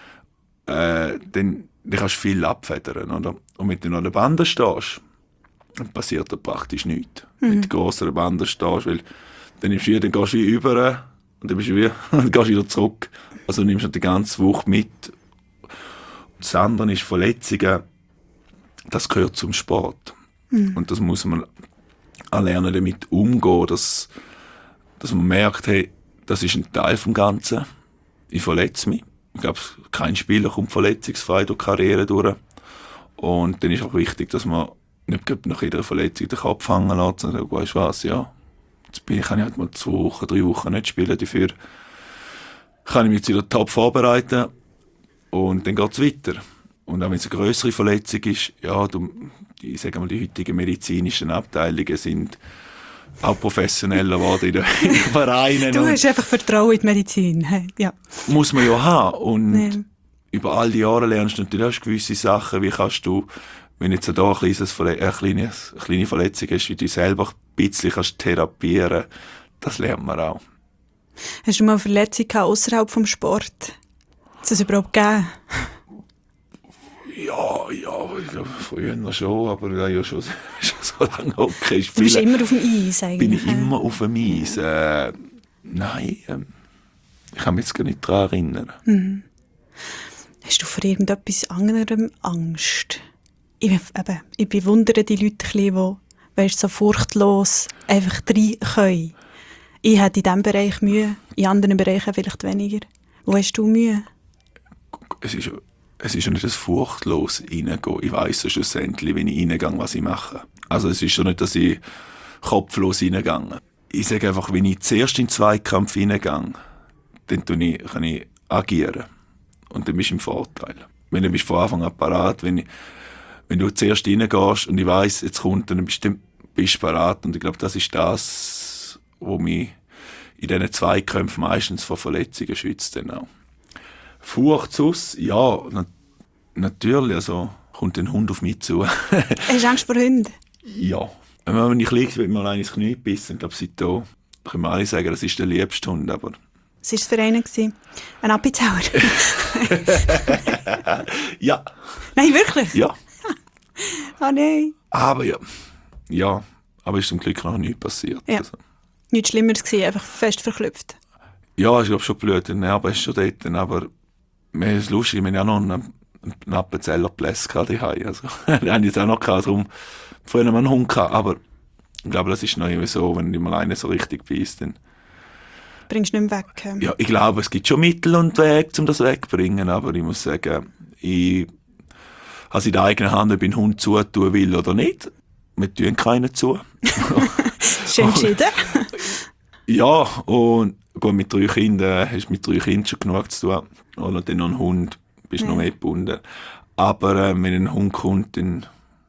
äh, dann, dann kannst du viel abfedern. Oder? Und wenn du noch an der Bande stehst, dann passiert da praktisch nichts. Mhm. Wenn du gross an der Bande stehst, weil dann, nimmst du wieder, dann gehst du wie über und dann, bist du wieder, dann gehst du wieder zurück. Also du nimmst du die ganze Woche mit. Das andere ist Verletzungen, das gehört zum Sport. Mhm. Und das muss man auch lernen, damit umgehen, dass, dass man merkt, hey, das ist ein Teil vom Ganzen. Ich verletze mich. Ich glaube, kein Spieler kommt verletzungsfrei durch die Karriere durch. Und dann ist auch wichtig, dass man nicht nach jeder Verletzung den Kopf hängen lässt und sagt, weißt du was, ja, jetzt bin ich, kann ich halt mal zwei Wochen, drei Wochen nicht spielen. Dafür kann ich mich jetzt wieder top vorbereiten. Und dann geht es weiter. Und auch wenn es eine grössere Verletzung ist, ja, du, die, ich sage mal, die heutigen medizinischen Abteilungen sind auch professioneller geworden in den Vereinen. Du hast einfach Vertrauen in die Medizin. Ja. Muss man ja haben. Und ja. Über all die Jahre lernst du natürlich auch gewisse Sachen, wie kannst du, wenn jetzt da ein kleines Verle- eine, kleine, eine kleine Verletzung hast, wie du selber ein bisschen kannst therapieren, das lernt man auch. Hast du mal eine Verletzung außerhalb vom Sport? Hat es überhaupt gegeben? Ja, ja, ich glaube, früher schon, aber ich habe ja schon, schon so lange Hockey spielen. Du bist immer auf dem Eis eigentlich? Bin ich immer auf dem Eis. Äh, nein, äh, ich kann mich jetzt gar nicht daran erinnern. Mhm. Hast du vor irgendetwas anderem Angst? Ich, eben, ich bewundere die Leute ein bisschen, die weißt, so furchtlos einfach rein können. Ich habe in diesem Bereich Mühe, in anderen Bereichen vielleicht weniger. Wo hast du Mühe? Es ist, es ist ja nicht das furchtlos reingehen. Ich weiss ja schlussendlich, wenn ich reingehe, was ich mache. Also es ist schon nicht, dass ich kopflos reingehe. Ich sage einfach, wenn ich zuerst in den Zweikampf reingehe, dann kann ich, kann ich agieren. Und dann bist du im Vorteil. Wenn du bist von Anfang an parat, wenn, ich, wenn du zuerst reingehst und ich weiss, jetzt kommt, dann bist du bist parat. Und ich glaube, das ist das, was mich in diesen Zweikämpfen meistens vor Verletzungen schützt. Dann auch. Furcht aus, ja, na, natürlich, also kommt ein Hund auf mich zu. Hast du Angst vor Hunden? Ja. Wenn ich liege, wird mir allein ins Knie gebissen. Ich glaube, seitdem können wir alle sagen, das ist der liebste Hund, aber... Was war es für einen? Ein Appenzeller? Ja. Nein, wirklich? Ja. Ah, oh, nein. Aber ja. Ja, aber ist zum Glück noch nichts passiert. Ja. Also. Nichts Schlimmeres gewesen, einfach fest verklüpft. Ja, ich glaube schon blöd. Der Nerv ist schon dort, aber mir ist lustig, wir haben ja noch einen, einen Appenzeller Pläss gehabt, die Hause. Also, den haben jetzt auch noch gehabt, darum vorher noch einen Hund gehabt, aber ich glaube, das ist noch immer so, wenn du mal einen so richtig beißt, dann bringst du nicht mehr weg. Ähm. Ja, ich glaube, es gibt schon Mittel und Wege, um das wegzubringen, aber ich muss sagen, ich habe in der eigenen Hand, ob ich einen Hund zutun will oder nicht. Wir tun keinen zu. Schön entschieden. Ja, und gut, mit drei Kindern hast du mit drei Kindern schon genug zu tun. Oder dann noch ein Hund, bist du ja noch mehr gebunden. Aber äh, wenn ein Hund kommt, dann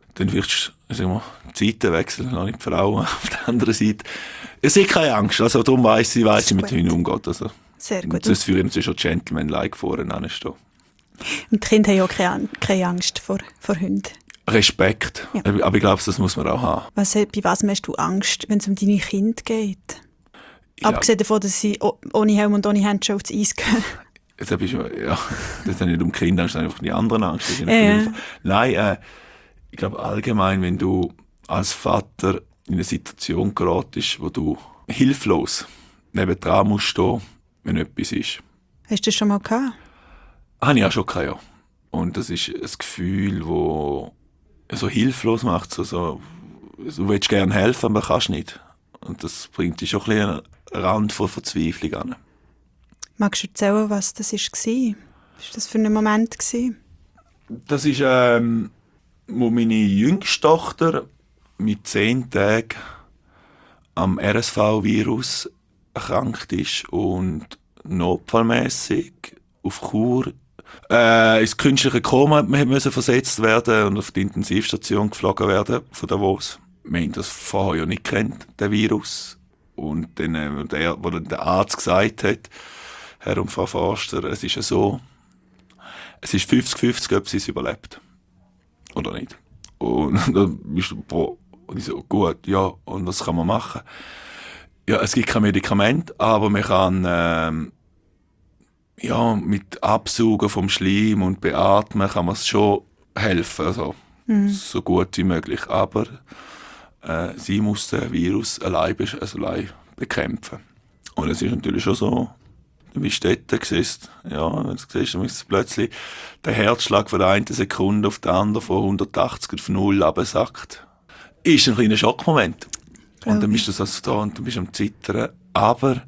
dann wirst du, sagen wir, die Seite wechseln, noch nicht die Frauen auf der anderen Seite. Es ist keine Angst, also darum weiss ich, weiss ich mit Hunden umgeht. Also, sehr gut. Das führe ich natürlich schon Gentleman-like vorne anstehen. Und die Kinder haben auch keine, keine Angst vor, vor Hunden. Respekt. Ja. Aber ich glaube, das muss man auch haben. Was, bei was hast du Angst, wenn es um deine Kinder geht? Ich Abgesehen davon, dass sie ohne Helm und ohne Handschuhe aufs Eis gehen. Da bist du, ja, das ist nicht um Kinder, das ist einfach die anderen Angst. Das ist Ja. nicht Nein, äh, ich glaube allgemein, wenn du als Vater in eine Situation geratest, wo du hilflos nebendran musst stehen, wenn etwas ist. Hast du das schon mal gehabt? Habe ich auch schon gehabt, ja. Und das ist ein Gefühl, das so hilflos macht. So, so, du willst gerne helfen, aber kannst nicht. Und das bringt dich schon ein bisschen an einen Rand von Verzweiflung an. Magst du erzählen, was das war? Was war das für ein Moment? Das ist, ähm, wo meine jüngste Tochter mit zehn Tagen am R S V-Virus erkrankt ist und notfallmäßig auf Chur äh, ins künstliche Koma müssen versetzt werden und auf die Intensivstation geflogen werden von Davos. Wir haben das vorher ja nicht kennt, den Virus. Und dann, äh, der, wo dann der Arzt gesagt hat, Herr und Frau Forster, es ist ja so, es ist fünfzig fünfzig, ob sie es überlebt. Oder nicht. Und dann bist du, boah, und ich so, gut, ja, und was kann man machen? Ja, es gibt kein Medikament, aber man kann, ähm, ja, mit Absaugen vom Schleim und Beatmen kann man es schon helfen, also, mhm. so gut wie möglich. Aber äh, sie muss den Virus allein, also allein bekämpfen. Und es ist natürlich schon so, du bist dort, siehst, ja, du siehst, du plötzlich der Herzschlag von der einen Sekunde auf die andere von hundertachtzig auf null runtersackt. Ist ein kleiner Schockmoment. Glaube und dann bist du so da und du bist am Zittern. Aber,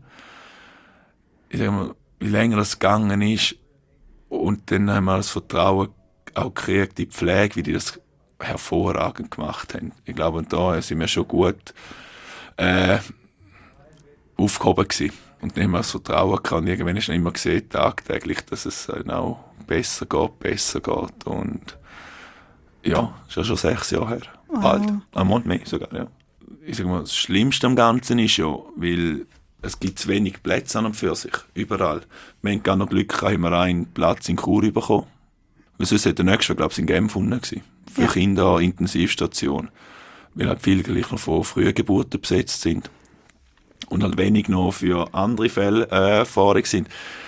ich sag mal, je länger es gegangen ist, und dann haben wir das Vertrauen auch gekriegt, die Pflege, wie die das hervorragend gemacht haben. Ich glaube, da sind wir schon gut äh, aufgehoben gewesen. Und dann haben wir das Vertrauen gehabt. Und irgendwann ist man immer gesehen, tagtäglich, dass es auch besser geht, besser geht. Und ja, das ist ja schon sechs Jahre her. Wow. Bald. Ein Monat mehr sogar, ja. Ich sag mal, das Schlimmste am Ganzen ist ja, weil es gibt zu wenig Plätze an und für sich, überall. Wir haben gar noch Glück gehabt, haben wir einen Platz in Chur bekommen. Weil sonst hätte der nächste, glaube ich, in Genf gewesen. Für Ja. Kinder an Intensivstation. Weil halt viele gleich noch von frühen Geburten besetzt sind. Und halt wenig noch für andere Fälle äh, Erfahrung sind.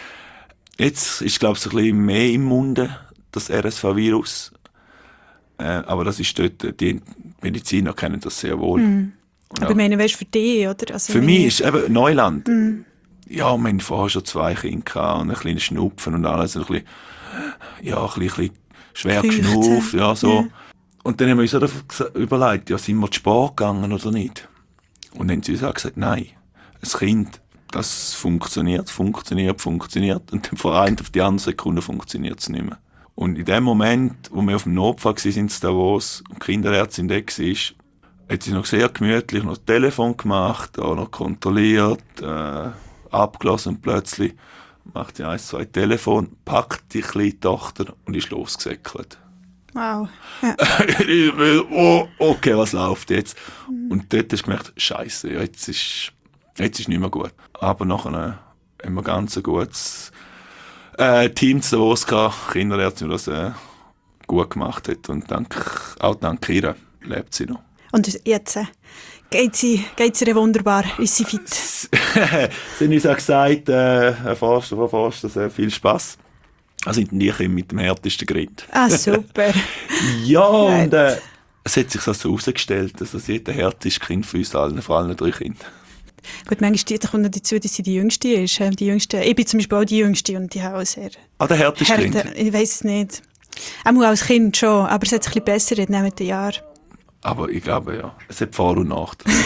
Jetzt ist, glaube ich, ein bisschen mehr im Munde, das R S V-Virus. Äh, aber das ist dort, die Mediziner kennen das sehr wohl. Mhm. Und Aber auch, ich meine, weißt, für dich, oder? Also für wenn mich ich- ist es eben Neuland. Mhm. Ja, wir hatten vorher schon zwei Kinder gehabt und ein kleines Schnupfen und alles. Ein bisschen, ja, ein bisschen, ein bisschen schwer Feucht, geschnupft, ja, so. ja. Und dann haben wir uns auch gesa- überlegt, ja, sind wir zu Sport gegangen oder nicht? Und dann haben sie uns auch gesagt, nein, ein Kind, das funktioniert, funktioniert, funktioniert. Und dann von einer auf die andere Sekunde funktioniert es nicht mehr. Und in dem Moment, wo wir auf dem Notfall waren, in Davos, und die Kinderärztin da war, hat sie noch sehr gemütlich noch das Telefon gemacht, auch noch kontrolliert, äh, abgelassen und plötzlich macht sie eins, zwei Telefon, packt die kleine Tochter und ist losgesäckelt. Wow. Ja. Ich will, oh, okay, was läuft jetzt? Und dort hast du gemerkt, Scheiße, ja, jetzt ist, jetzt ist nicht mehr gut. Aber nachher äh, haben wir ganz ein gutes äh, Team zu Davos gehabt, Kinderärztin, die das äh, gut gemacht hat. Und dank, auch dank ihr lebt sie noch. Und jetzt äh, geht sie, geht sie ihr wunderbar, ist sie fit. Sie haben uns auch gesagt, äh, Herr Forster, Frau Forster, sehr viel Spass. Also sind die Kinder mit dem härtesten Grind. Ah, super. Ja, Right. und äh, es hat sich so herausgestellt, dass das jeder härteste Kind von uns allen, vor allem drei Kindern. Gut, manchmal die- da kommt noch dazu, dass sie die Jüngste ist. ähm, Die Jüngste, ich bin zum Beispiel auch die Jüngste und die habe auch sehr Ah, der härteste Kind. Härte, ich weiss es nicht. Auch als Kind schon, aber es hat sich ein bisschen besser mit den Jahren. Aber ich glaube, ja, es hat Vor- und Nachteile.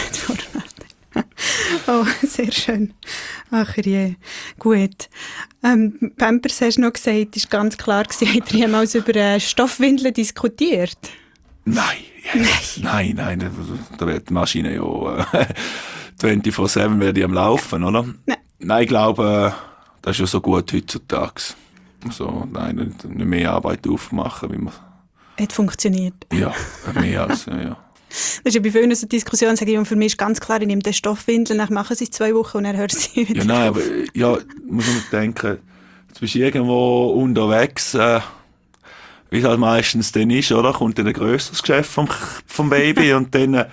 Oh, sehr schön. Ach je, gut. Ähm, Pampers, hast du noch gesagt, ist ganz klar gewesen, habt ihr jemals über äh, Stoffwindeln diskutiert? Nein, yes. nein, nein, da, da wird die Maschine ja äh, vierundzwanzig sieben werde ich am Laufen, oder? Nein. Nein, ich glaube, das ist ja so gut heutzutage. So, nein, nicht, nicht mehr Arbeit aufmachen, wie man Hat funktioniert. Ja, mehr als, ja, ja. Das ist ja bei vielen so Diskussionen, sage ich, und für mich ist ganz klar, ich nehme den Stoffwindeln, dann machen sie es zwei Wochen und dann hört sie wieder Ja, nein, auf. aber ja, muss man denken, jetzt bist du irgendwo unterwegs, äh, wie es halt meistens dann ist, oder? Kommt dann ein grösseres Geschäft vom, vom Baby und dann, äh,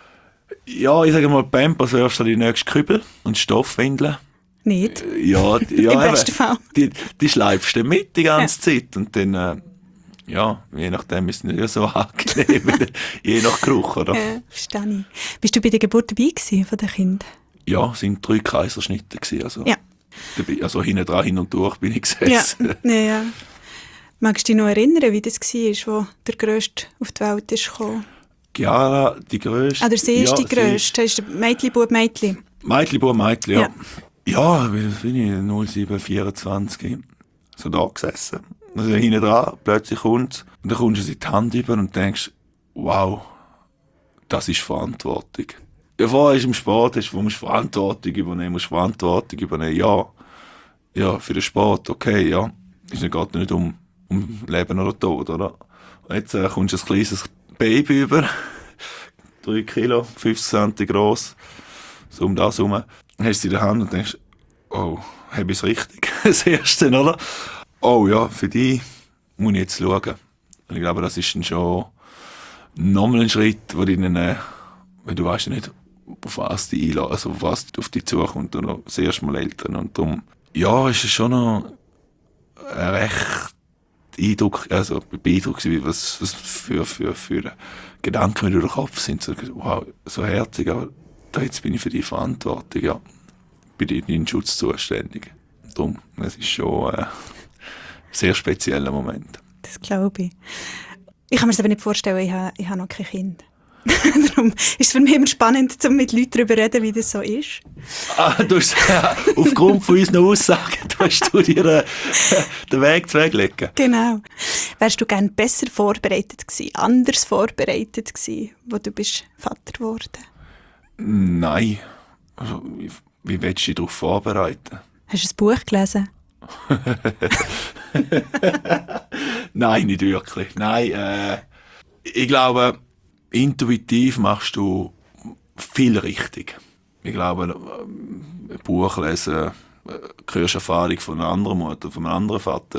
ja, ich sage mal, Pampers wirfst du die nächste Kübel und Stoffwindeln. Nicht? Äh, Ja, die- ja Im eben, besten Fall. Die, die schleifst du dann mit die ganze Zeit und dann, äh, ja, je nachdem ist es nicht so angenehm, je nach Geruch, oder? Ja, verstehe ich. Bist du bei der Geburt dabei gewesen von den Kindern? Ja, es waren drei Kaiserschnitte gewesen, also. Ja. Dabei, also hinten dran, hin und durch bin ich Ja. gesessen. ja, ja. Magst du dich noch erinnern, wie das war, wo der Grösste auf die Welt ist gekommen? Chiara, die Grösste. Oder sie ist ja, die Grösste. Das ist der Mädchen, Bub, Mädchen. Mädchen, Bub, Mädchen, ja. Ja. Ja, wie bin ich? null sieben vierundzwanzig. So da gesessen. Also hinten dran, plötzlich kommt und dann kommst du in die Hand über und denkst, wow, das ist Verantwortung. Ja, vorher ist im Sport, ist, wo musst du Verantwortung übernehmen, musst Verantwortung übernehmen, ja. Ja, für den Sport, okay, ja. Es geht nicht um, um Leben oder Tod, oder? Und jetzt äh, kommst du ein kleines Baby über, drei Kilo, fünfzig Zentimeter gross, so um das herum. Dann hast du sie in der Hand und denkst, oh, habe ich es richtig? Das Erste, oder? Oh ja, für die muss ich jetzt schauen. Und ich glaube, das ist dann schon nochmal ein Schritt, wo du dann, äh, weil du weißt ja nicht, auf was die einlassen, also auf was auf dich zukommt, und noch das erste Mal Eltern. Und darum, ja, ist es schon noch ein recht Eindruck, also beeindruckt, wie was, was für, für, für Gedanken durch den Kopf sind. So, wow, so herzig, aber da jetzt bin ich für die Verantwortung, ja. Bin ich in den Schutz zuständig. Darum, es ist schon äh, ein sehr spezieller Moment. Das glaube ich. Ich kann mir das aber nicht vorstellen, ich habe, ich habe noch kein Kind. Darum ist es für mich immer spannend, um mit Leuten darüber zu reden, wie das so ist. Ah, du hast, äh, aufgrund von unseren Aussagen hast du dir äh, den Weg zurechtgelegt. Genau. Wärst du gerne besser vorbereitet gewesen, anders vorbereitet gewesen, wo du bist Vater geworden? Nein. Also, wie, wie willst du dich darauf vorbereiten? Hast du ein Buch gelesen? Nein, nicht wirklich. Nein, äh, ich glaube, intuitiv machst du viel richtig. Ich glaube, ein Buch lesen, äh, hörst Erfahrung von einer anderen Mutter, von einem anderen Vater.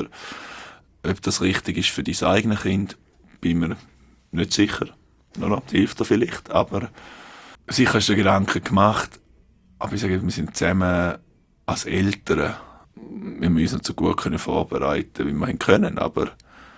Ob das richtig ist für dein eigenes Kind, bin mir nicht sicher. Oder? Das hilft dir vielleicht, aber sicher hast du dir Gedanken gemacht. Aber ich sage, wir sind zusammen als Eltern. Wir müssen uns so gut können vorbereiten, wie wir können, aber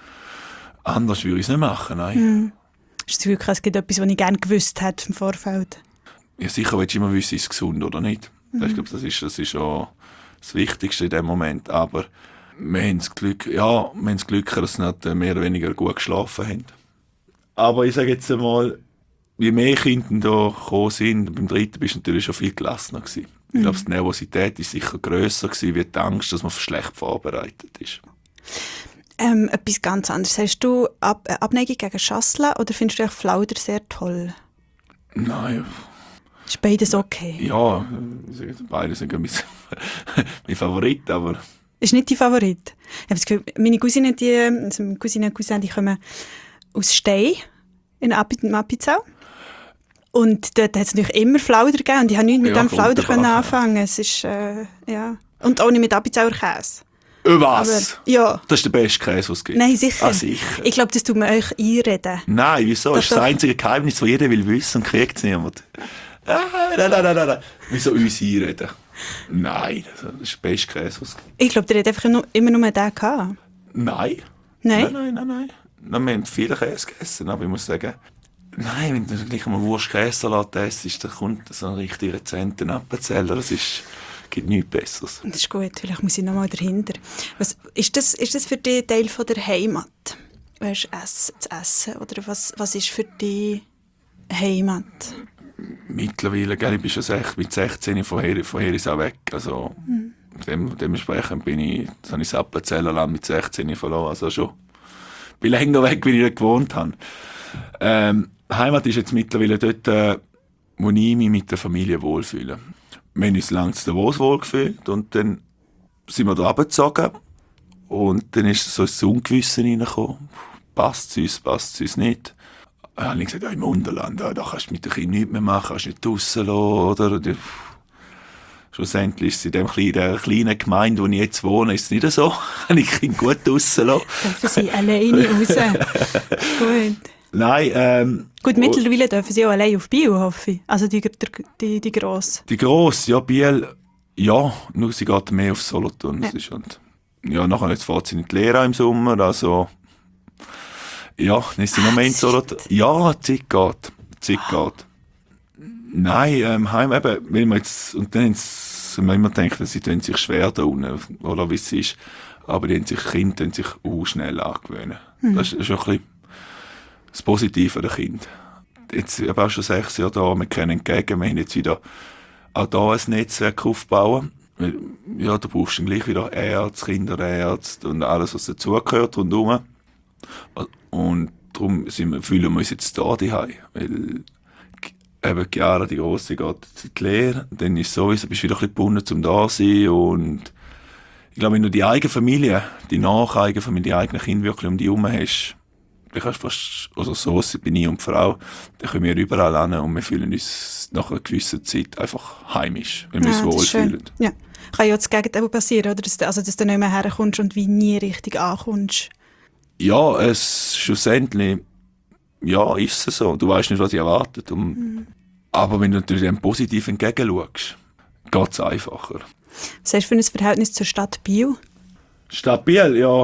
anders würde ich es nicht machen, nein. Hm. Hast du das Gefühl, es gibt etwas, was ich gerne gewusst hätte im Vorfeld? Ja, sicher willst du immer wissen, ist es gesund oder nicht. Mhm. Ich glaube, das ist, das ist auch das Wichtigste in dem Moment. Aber wir haben das Glück, ja, wir haben das Glück, dass sie nicht mehr oder weniger gut geschlafen haben. Aber ich sage jetzt einmal, je mehr Kinder da gekommen sind, beim dritten bist du natürlich schon viel gelassener gewesen. Mhm. Ich glaube, die Nervosität war sicher grösser gewesen, wie die Angst, dass man schlecht vorbereitet ist. Ähm, etwas ganz anderes. Hast du Ab- äh, Abneigung gegen Schasseln oder findest du eigentlich Flauder sehr toll? Nein. Ist beides okay? Ja, beide sind mein, mein Favorit, aber... Ist nicht dein Favorit? Ich habe das Gefühl, meine Cousinen, die, also meine Cousinen und Cousinen, die kommen aus Stein in Appenzell. Und dort hat es natürlich immer Flauder gegeben und ich habe nichts mit Ja, dem Flauder wunderbar, können anfangen. Es ist, äh, ja. Und auch nicht mit Appenzeller Käse. Was? Aber, ja. Das ist der beste Käse, den es gibt. Nein, sicher. Ah, sicher. Ich glaube, das tut man euch einreden. Nein, wieso? Das ist Doch, das doch. einzige Geheimnis, das jeder will wissen und kriegt es niemand. Ah, nein, nein, nein, nein, nein. Wieso uns einreden? Nein, das ist der beste Käse, was es gibt. Ich glaube, der hat einfach nur, immer nur den gehabt. Nein. Nein? Nein, nein, nein, nein. Nein, wir haben viele Käse gegessen, aber ich muss sagen, nein, wenn du gleich mal Wurst-Käsesalat isst, dann kommt so ein richtig rezenter Appenzeller. Das ist, gibt nichts Besseres. Das ist gut, vielleicht muss ich noch mal dahinter. Was, ist, das, ist das für dich Teil von der Heimat? Weißt, essen, zu essen? Oder was, was ist für dich Heimat? Mittlerweile, gell, ich bin schon sech, mit sechzehn von hier, von hier ist auch weg. Also, mhm. dem, dementsprechend bin ich, das habe ich das Appenzellerland mit sechzehn verloren. Also schon, bin länger weg, wie ich dort gewohnt habe. Ähm, Heimat ist jetzt mittlerweile dort, äh, wo ich mich mit der Familie wohlfühle. Wir haben uns lange zu Davos wohlgefühlt und dann sind wir da runtergezogen und dann ist so ins Ungewisse reingekommen. passt es uns, passt es uns nicht. Dann habe ich gesagt, ja, im Unterland, ja, da kannst du mit den Kindern nichts mehr machen, kannst nicht draussen lassen, oder? Schlussendlich ist es in dem kleinen, kleinen Gemeinde, wo ich jetzt wohne, ist es nicht so. Kann ich die Kinder gut draussen lassen. Dürfen sie alleine raus? Gut. Nein, ähm... Gut, mittlerweile dürfen sie auch allein auf Biel, hoffe ich. Also die, die, die Grosse. Die Grosse, ja, Biel, ja, nur sie geht mehr auf Solothurn. Ja. Das ist halt, ja, nachher jetzt fährt sie in die Lehre im Sommer, also... Ja, dann ist sie noch mehr in Solothurn. Ja, die Zeit geht. Die Zeit geht. Nein, ähm, heim eben, weil man jetzt... Und dann haben wir immer gedacht, sie tun sich schwer da unten, oder wie es ist. Aber die haben sich, Kinder tun sich auch schnell angewöhnen. Mhm. Das ist schon ein bisschen das Positive der Kinder. Jetzt ich habe auch schon sechs Jahre da, wir können entgegen, wir haben jetzt wieder auch da ein Netzwerk aufbauen. Weil, ja, da brauchst du gleich wieder Ärzte, Kinderärzte und alles, was dazugehört rundherum. Und darum sind wir, fühlen wir uns jetzt da daheim. Weil eben Chiara, die Grosse, geht jetzt in die Lehre. Dann ist sowieso, bist du wieder ein bisschen gebunden, um da zu sein. Und ich glaube, wenn du die eigene Familie, die Nacheigene Familie, die eigenen Kinder wirklich um dich herum hast, dann kannst du fast, also so bin ich und die Frau, dann können wir überall hin und wir fühlen uns nach einer gewissen Zeit einfach heimisch, wenn wir Ja, uns das ist schön. wohlfühlen. Ja. Kann ja das Gegenteil passieren, oder? Dass, du- also, dass du nicht mehr herkommst und wie nie richtig ankommst. Ja, es schlussendlich, ja, ist es so. Du weißt nicht, was dich erwartet. Und, Mhm. Aber wenn du natürlich dem positiv entgegenschaust, geht es einfacher. Was hast du für ein Verhältnis zur Stadt Biel? Stabil, ja.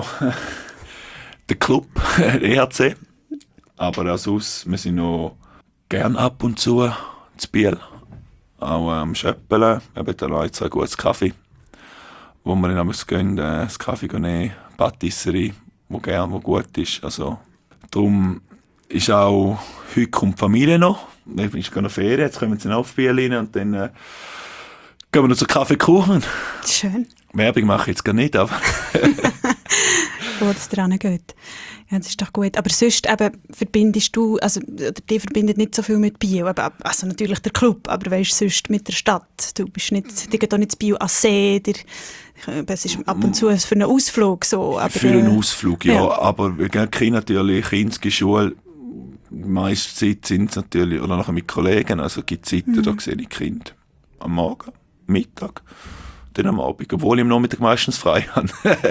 Der Club, der E H C. Aber auch sonst, wir sind noch gern ab und zu zu Biel. Auch am Schöppeln, eben da noch zwei gutes Kaffee. Wo wir dann abends gehen, äh, das Kaffee nehmen, Patisserie, wo gern, wo gut ist. Also, darum ist auch, heute kommt die Familie noch. Dann ist noch Ferien, jetzt kommen sie noch auf Biel rein und dann äh, gehen wir noch zur Kaffeekuchen. Schön, Werbung mache ich jetzt gar nicht, aber... wo das dran geht. Ja, das ist doch gut. Aber sonst eben verbindest du, also oder die verbindet nicht so viel mit Biel. Aber, also natürlich der Club, aber weißt du, sonst mit der Stadt. Du bist nicht, die geht auch nicht zu Biel an See. Der, es ist ab und zu für einen Ausflug so. Aber, Für einen äh, Ausflug, ja. ja. Aber wir gehen natürlich Kinski Schule. Die meiste Zeit sind es natürlich, oder nachher mit Kollegen, also es gibt Zeiten, Mhm. da sehe ich Kinder am Morgen, Mittag, dann am Abend, obwohl ich am Nachmittag meistens frei habe.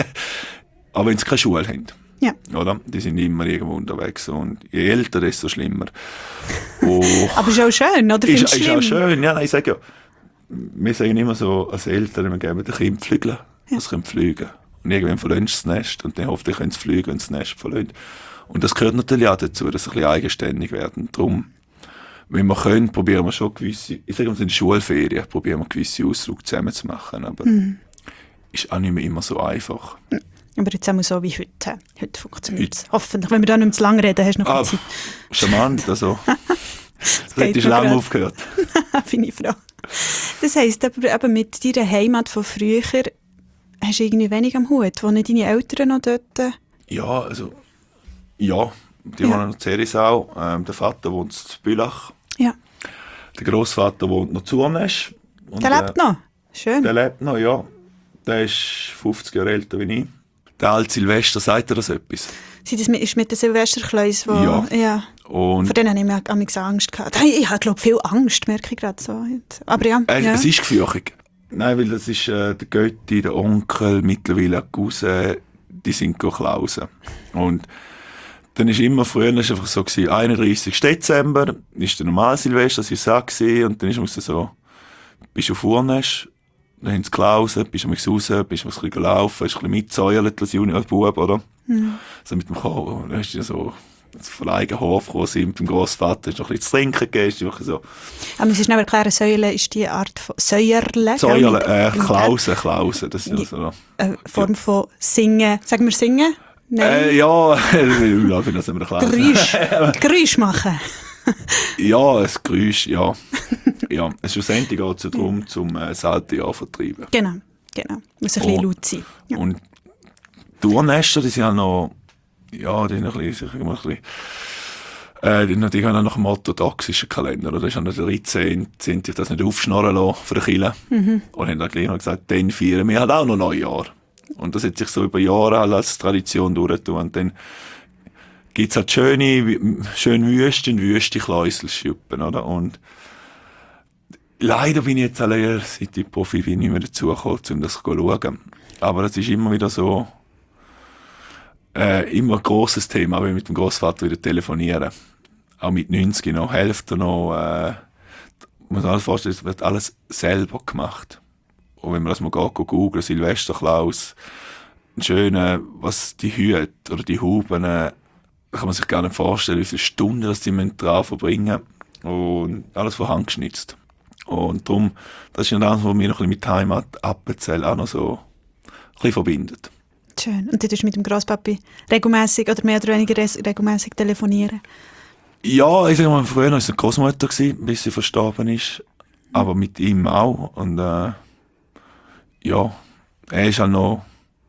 Aber wenn sie keine Schule haben, Ja. oder? Die sind immer irgendwo unterwegs und je älter, desto schlimmer. Oh, Aber ist auch schön, oder? ist, Findest du ist auch schlimm? schön, ja, nein, ich sage ja, wir sagen immer so, als Eltern, wir geben den Kindern Flügel, ja. Das können fliegen. Und irgendwann verlassen sie das Nest und dann hoffentlich können sie fliegen, wenn sie das Nest verlassen. Und das gehört natürlich auch dazu, dass sie ein bisschen eigenständig werden. Darum, wenn wir können, probieren wir schon gewisse, ich sage mal in den Schulferien, probieren wir gewisse Ausflüge zusammen zu machen, aber Mhm. ist auch nicht mehr immer so einfach. Aber jetzt einmal so wie heute. Heute funktioniert es. Hoffentlich. Wenn wir da nicht mehr zu lange reden, hast du noch Ah, Zeit. charmant, also, das geht hat schon mir lange grad. aufgehört. Bin ich froh. Das heisst, aber eben mit deiner Heimat von früher hast du irgendwie wenig am Hut. Wohnen deine Eltern noch dort? Ja, also, ja, die Ja. wohnen noch in Zerisau. Ähm, der Vater wohnt in Bülach. Ja. Der Grossvater wohnt noch zu Zurnäsch. Und, Der lebt noch? Schön. Der lebt noch, ja. Der ist fünfzig Jahre älter wie ich. Der alte Silvester, sagt er das etwas? Sie das mit, ist mit den Silvesterkleus, wo... Ja. ja. Und Vor denen habe ich mir amigs Angst gehabt. Hey, ich habe, glaube viel Angst, merke ich gerade so. Aber ja. äh, ja. es ist gefürchtig. Nein, weil das ist äh, der Götti, der Onkel, mittlerweile auch die Cousine, die sind klausen. Und dann ist immer früher ist einfach so gewesen, einunddreißigsten Dezember ist der normale Silvester, das war so gewesen, und dann ist es so, bist du auf Urnäsch, dann haben sie gelausen, bist du mal raus, bist du ein bisschen gelaufen, hast ein bisschen mitgesäuert als Juniorbub, oder? Mhm. So mit dem Chor, dann hast du so von eigenen Hof gekommen sind, mit dem Grossvater, hast du noch ein bisschen zu trinken gegeben, ist so. Aber wir müssen schnell erklären, Säule ist die Art von... Säuerle? Säuerle, gell? äh, Mit- mit Klausen, Klausen, das ist also... Eine Form von Singen. Sagen wir Singen? Nein. Äh, ja, ich glaube, das haben wir Klausen. Geräusch. Geräusch machen. Ja, ein Geräusch, ja. Ja, schlussendlich geht es ja darum, zum äh, das alte Jahr zu vertreiben. Genau, genau. Muss ein bisschen Oh. laut sein. Ja. Und die Urnester, die sind ja noch, ja, die haben noch ein bisschen, ein bisschen äh, die, die haben auch nach dem orthodoxischen Kalender, oder? Das ist an der dreizehn, sind sich das nicht aufschnorren lassen für die Kirche. Mhm. Und haben dann gleich noch gesagt, dann feiern wir halt auch noch Neujahr. Und das hat sich so über Jahre als Tradition durchgetan. Und dann gibt es halt schöne, schöne Wüste und wüste Kläuselschuppen, oder? Und leider bin ich jetzt allein, seit ich Profi bin, nicht mehr dazugekommen, um das zu schauen. Aber es ist immer wieder so, äh, immer ein grosses Thema, wenn ich mit dem Großvater wieder telefonieren. Auch mit neunzig noch, Hälfte noch, äh, man muss sich vorstellen, es wird alles selber gemacht. Und wenn man das mal geht, googeln, Silvesterklaus, ein schöner, was die Hüte oder die Huben, äh, kann man sich gar nicht vorstellen, wie viele Stunden das die drauf verbringen. Und alles von Hand geschnitzt. Und darum, das ist das, was mich noch ein bisschen mit Heimat Appenzell auch noch so ein bisschen verbindet. Schön. Und du tust mit dem Grosspapi regelmässig oder mehr oder weniger regelmässig telefonieren? Ja, ich sag mal, früher war es eine Großmutter, bis sie verstorben ist. Aber mit ihm auch. Und äh, ja, er ist halt noch,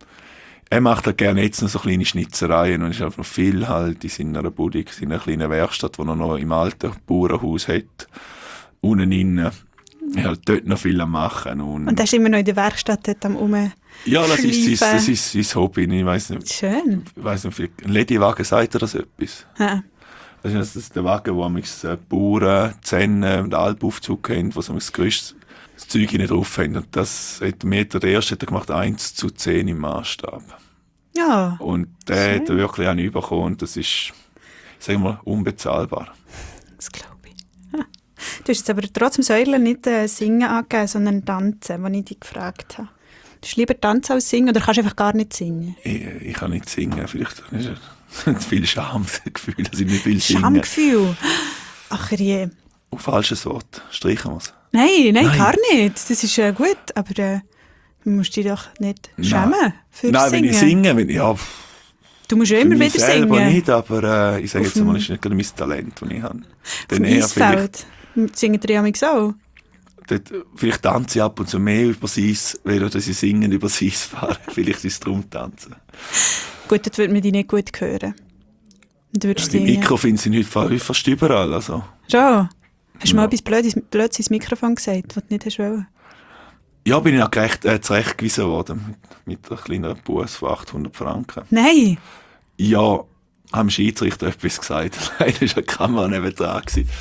er macht halt gerne jetzt noch so kleine Schnitzereien und ist halt noch viel halt in seiner Bude, in seiner kleinen Werkstatt, die er noch im alten Bauernhaus hat. Unten innen. Er halt dort noch viel am machen. Und, und er ist immer noch in der Werkstatt dort am Rum. Ja, das ist, sein, das ist sein Hobby. Ich weiss nicht, schön. Ich weiss nicht, ein Lediwagen sagt er das etwas? Ja. Das ist, das ist der Wagen, wo man die Bauern, die Zähne und den Alpaufzug kennt, wo sie das größte Zeug hinein drauf haben. Und das hat Meter, der erste hat er gemacht, eins zu zehn im Maßstab. Ja. Und der schön. Hat er wirklich auch nicht bekommen. Und das ist, sagen wir mal, unbezahlbar. Das glaube ich. Du hast jetzt aber trotzdem Säulen nicht äh, Singen angegeben, sondern Tanzen, als ich dich gefragt habe. Du hast lieber tanzen als singen oder kannst du einfach gar nicht singen? Ich, ich kann nicht singen. Vielleicht ist es viel Schamgefühl, dass ich nicht will singen. Schamgefühl? Ach je. Oh, falsches Wort. Streichen wir es. Nein, nein, nein, gar nicht. Das ist äh, gut, aber äh, du musst dich doch nicht schämen nein. für Nein, Singen. wenn ich singe, wenn, ja... Du musst ja immer wieder singen. Ich nicht, aber äh, ich sage jetzt mal, das ist nicht gerade mein Talent, das ich habe. Auf dem Eisfeld singen die ja auch. Dort, vielleicht tanze ich ab und zu mehr über das Eis, weil dass ich singen über das Eis fahre. Vielleicht ist es darum tanzen. Gut, das würde man dich nicht gut hören. Du würdest ja, die singen. Mikrofone sind heute fast überall. Also. Schon? Hast du ja. mal etwas Blödes, Blödes ins Mikrofon gesagt, was du nicht hast wollen? Ja, bin ich auch gerecht, äh, zurechtgewiesen worden. Mit, mit einer kleinen Buß von achthundert Franken. Nein! Ja, haben Schiedsrichter etwas gesagt. Leider war eine Kamera nebendran.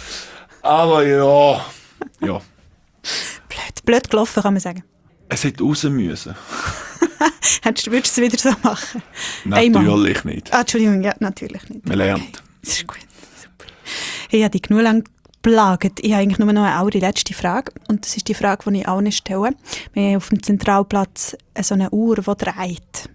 Aber ja, ja. Blöd, blöd gelaufen, kann man sagen. Es hätte raus müssen. Würdest du es wieder so machen? Natürlich Einmal. nicht. Ah, Entschuldigung, ja, natürlich nicht. Man lernt. Okay. Das ist gut, super. Ich habe dich genug lang geplagt. Ich habe eigentlich nur noch eine alte letzte Frage. Und das ist die Frage, die ich allen stelle. Wir haben auf dem Zentralplatz so eine Uhr, die dreht.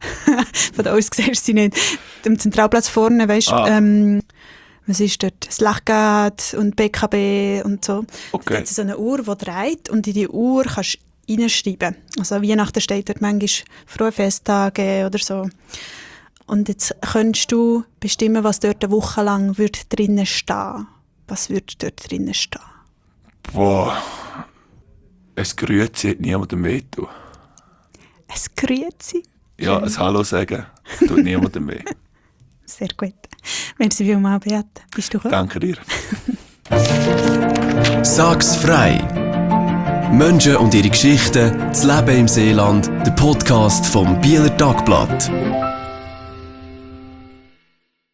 Von da aus siehst du sie nicht. Am Zentralplatz vorne, weißt du, ah. ähm, was ist dort? Das Lachgad und B K B und so. Okay. Da hat so eine Uhr, die dreht und in die Uhr kannst du reinschreiben. Also Weihnachten steht dort manchmal frohe Festtage oder so. Und jetzt könntest du bestimmen, was dort eine Woche lang wird drinnen stehen. Was würde dort drinnen stehen? Boah, ein Grüezi hat niemandem wehtun. Ein Grüezi? Ja, ein Hallo sagen tut niemandem weh. Sehr gut. Merci vielmals, Beat. Bist du gut? Danke dir. Sag's frei. Menschen und ihre Geschichten, das Leben im Seeland, der Podcast vom Bieler Tagblatt.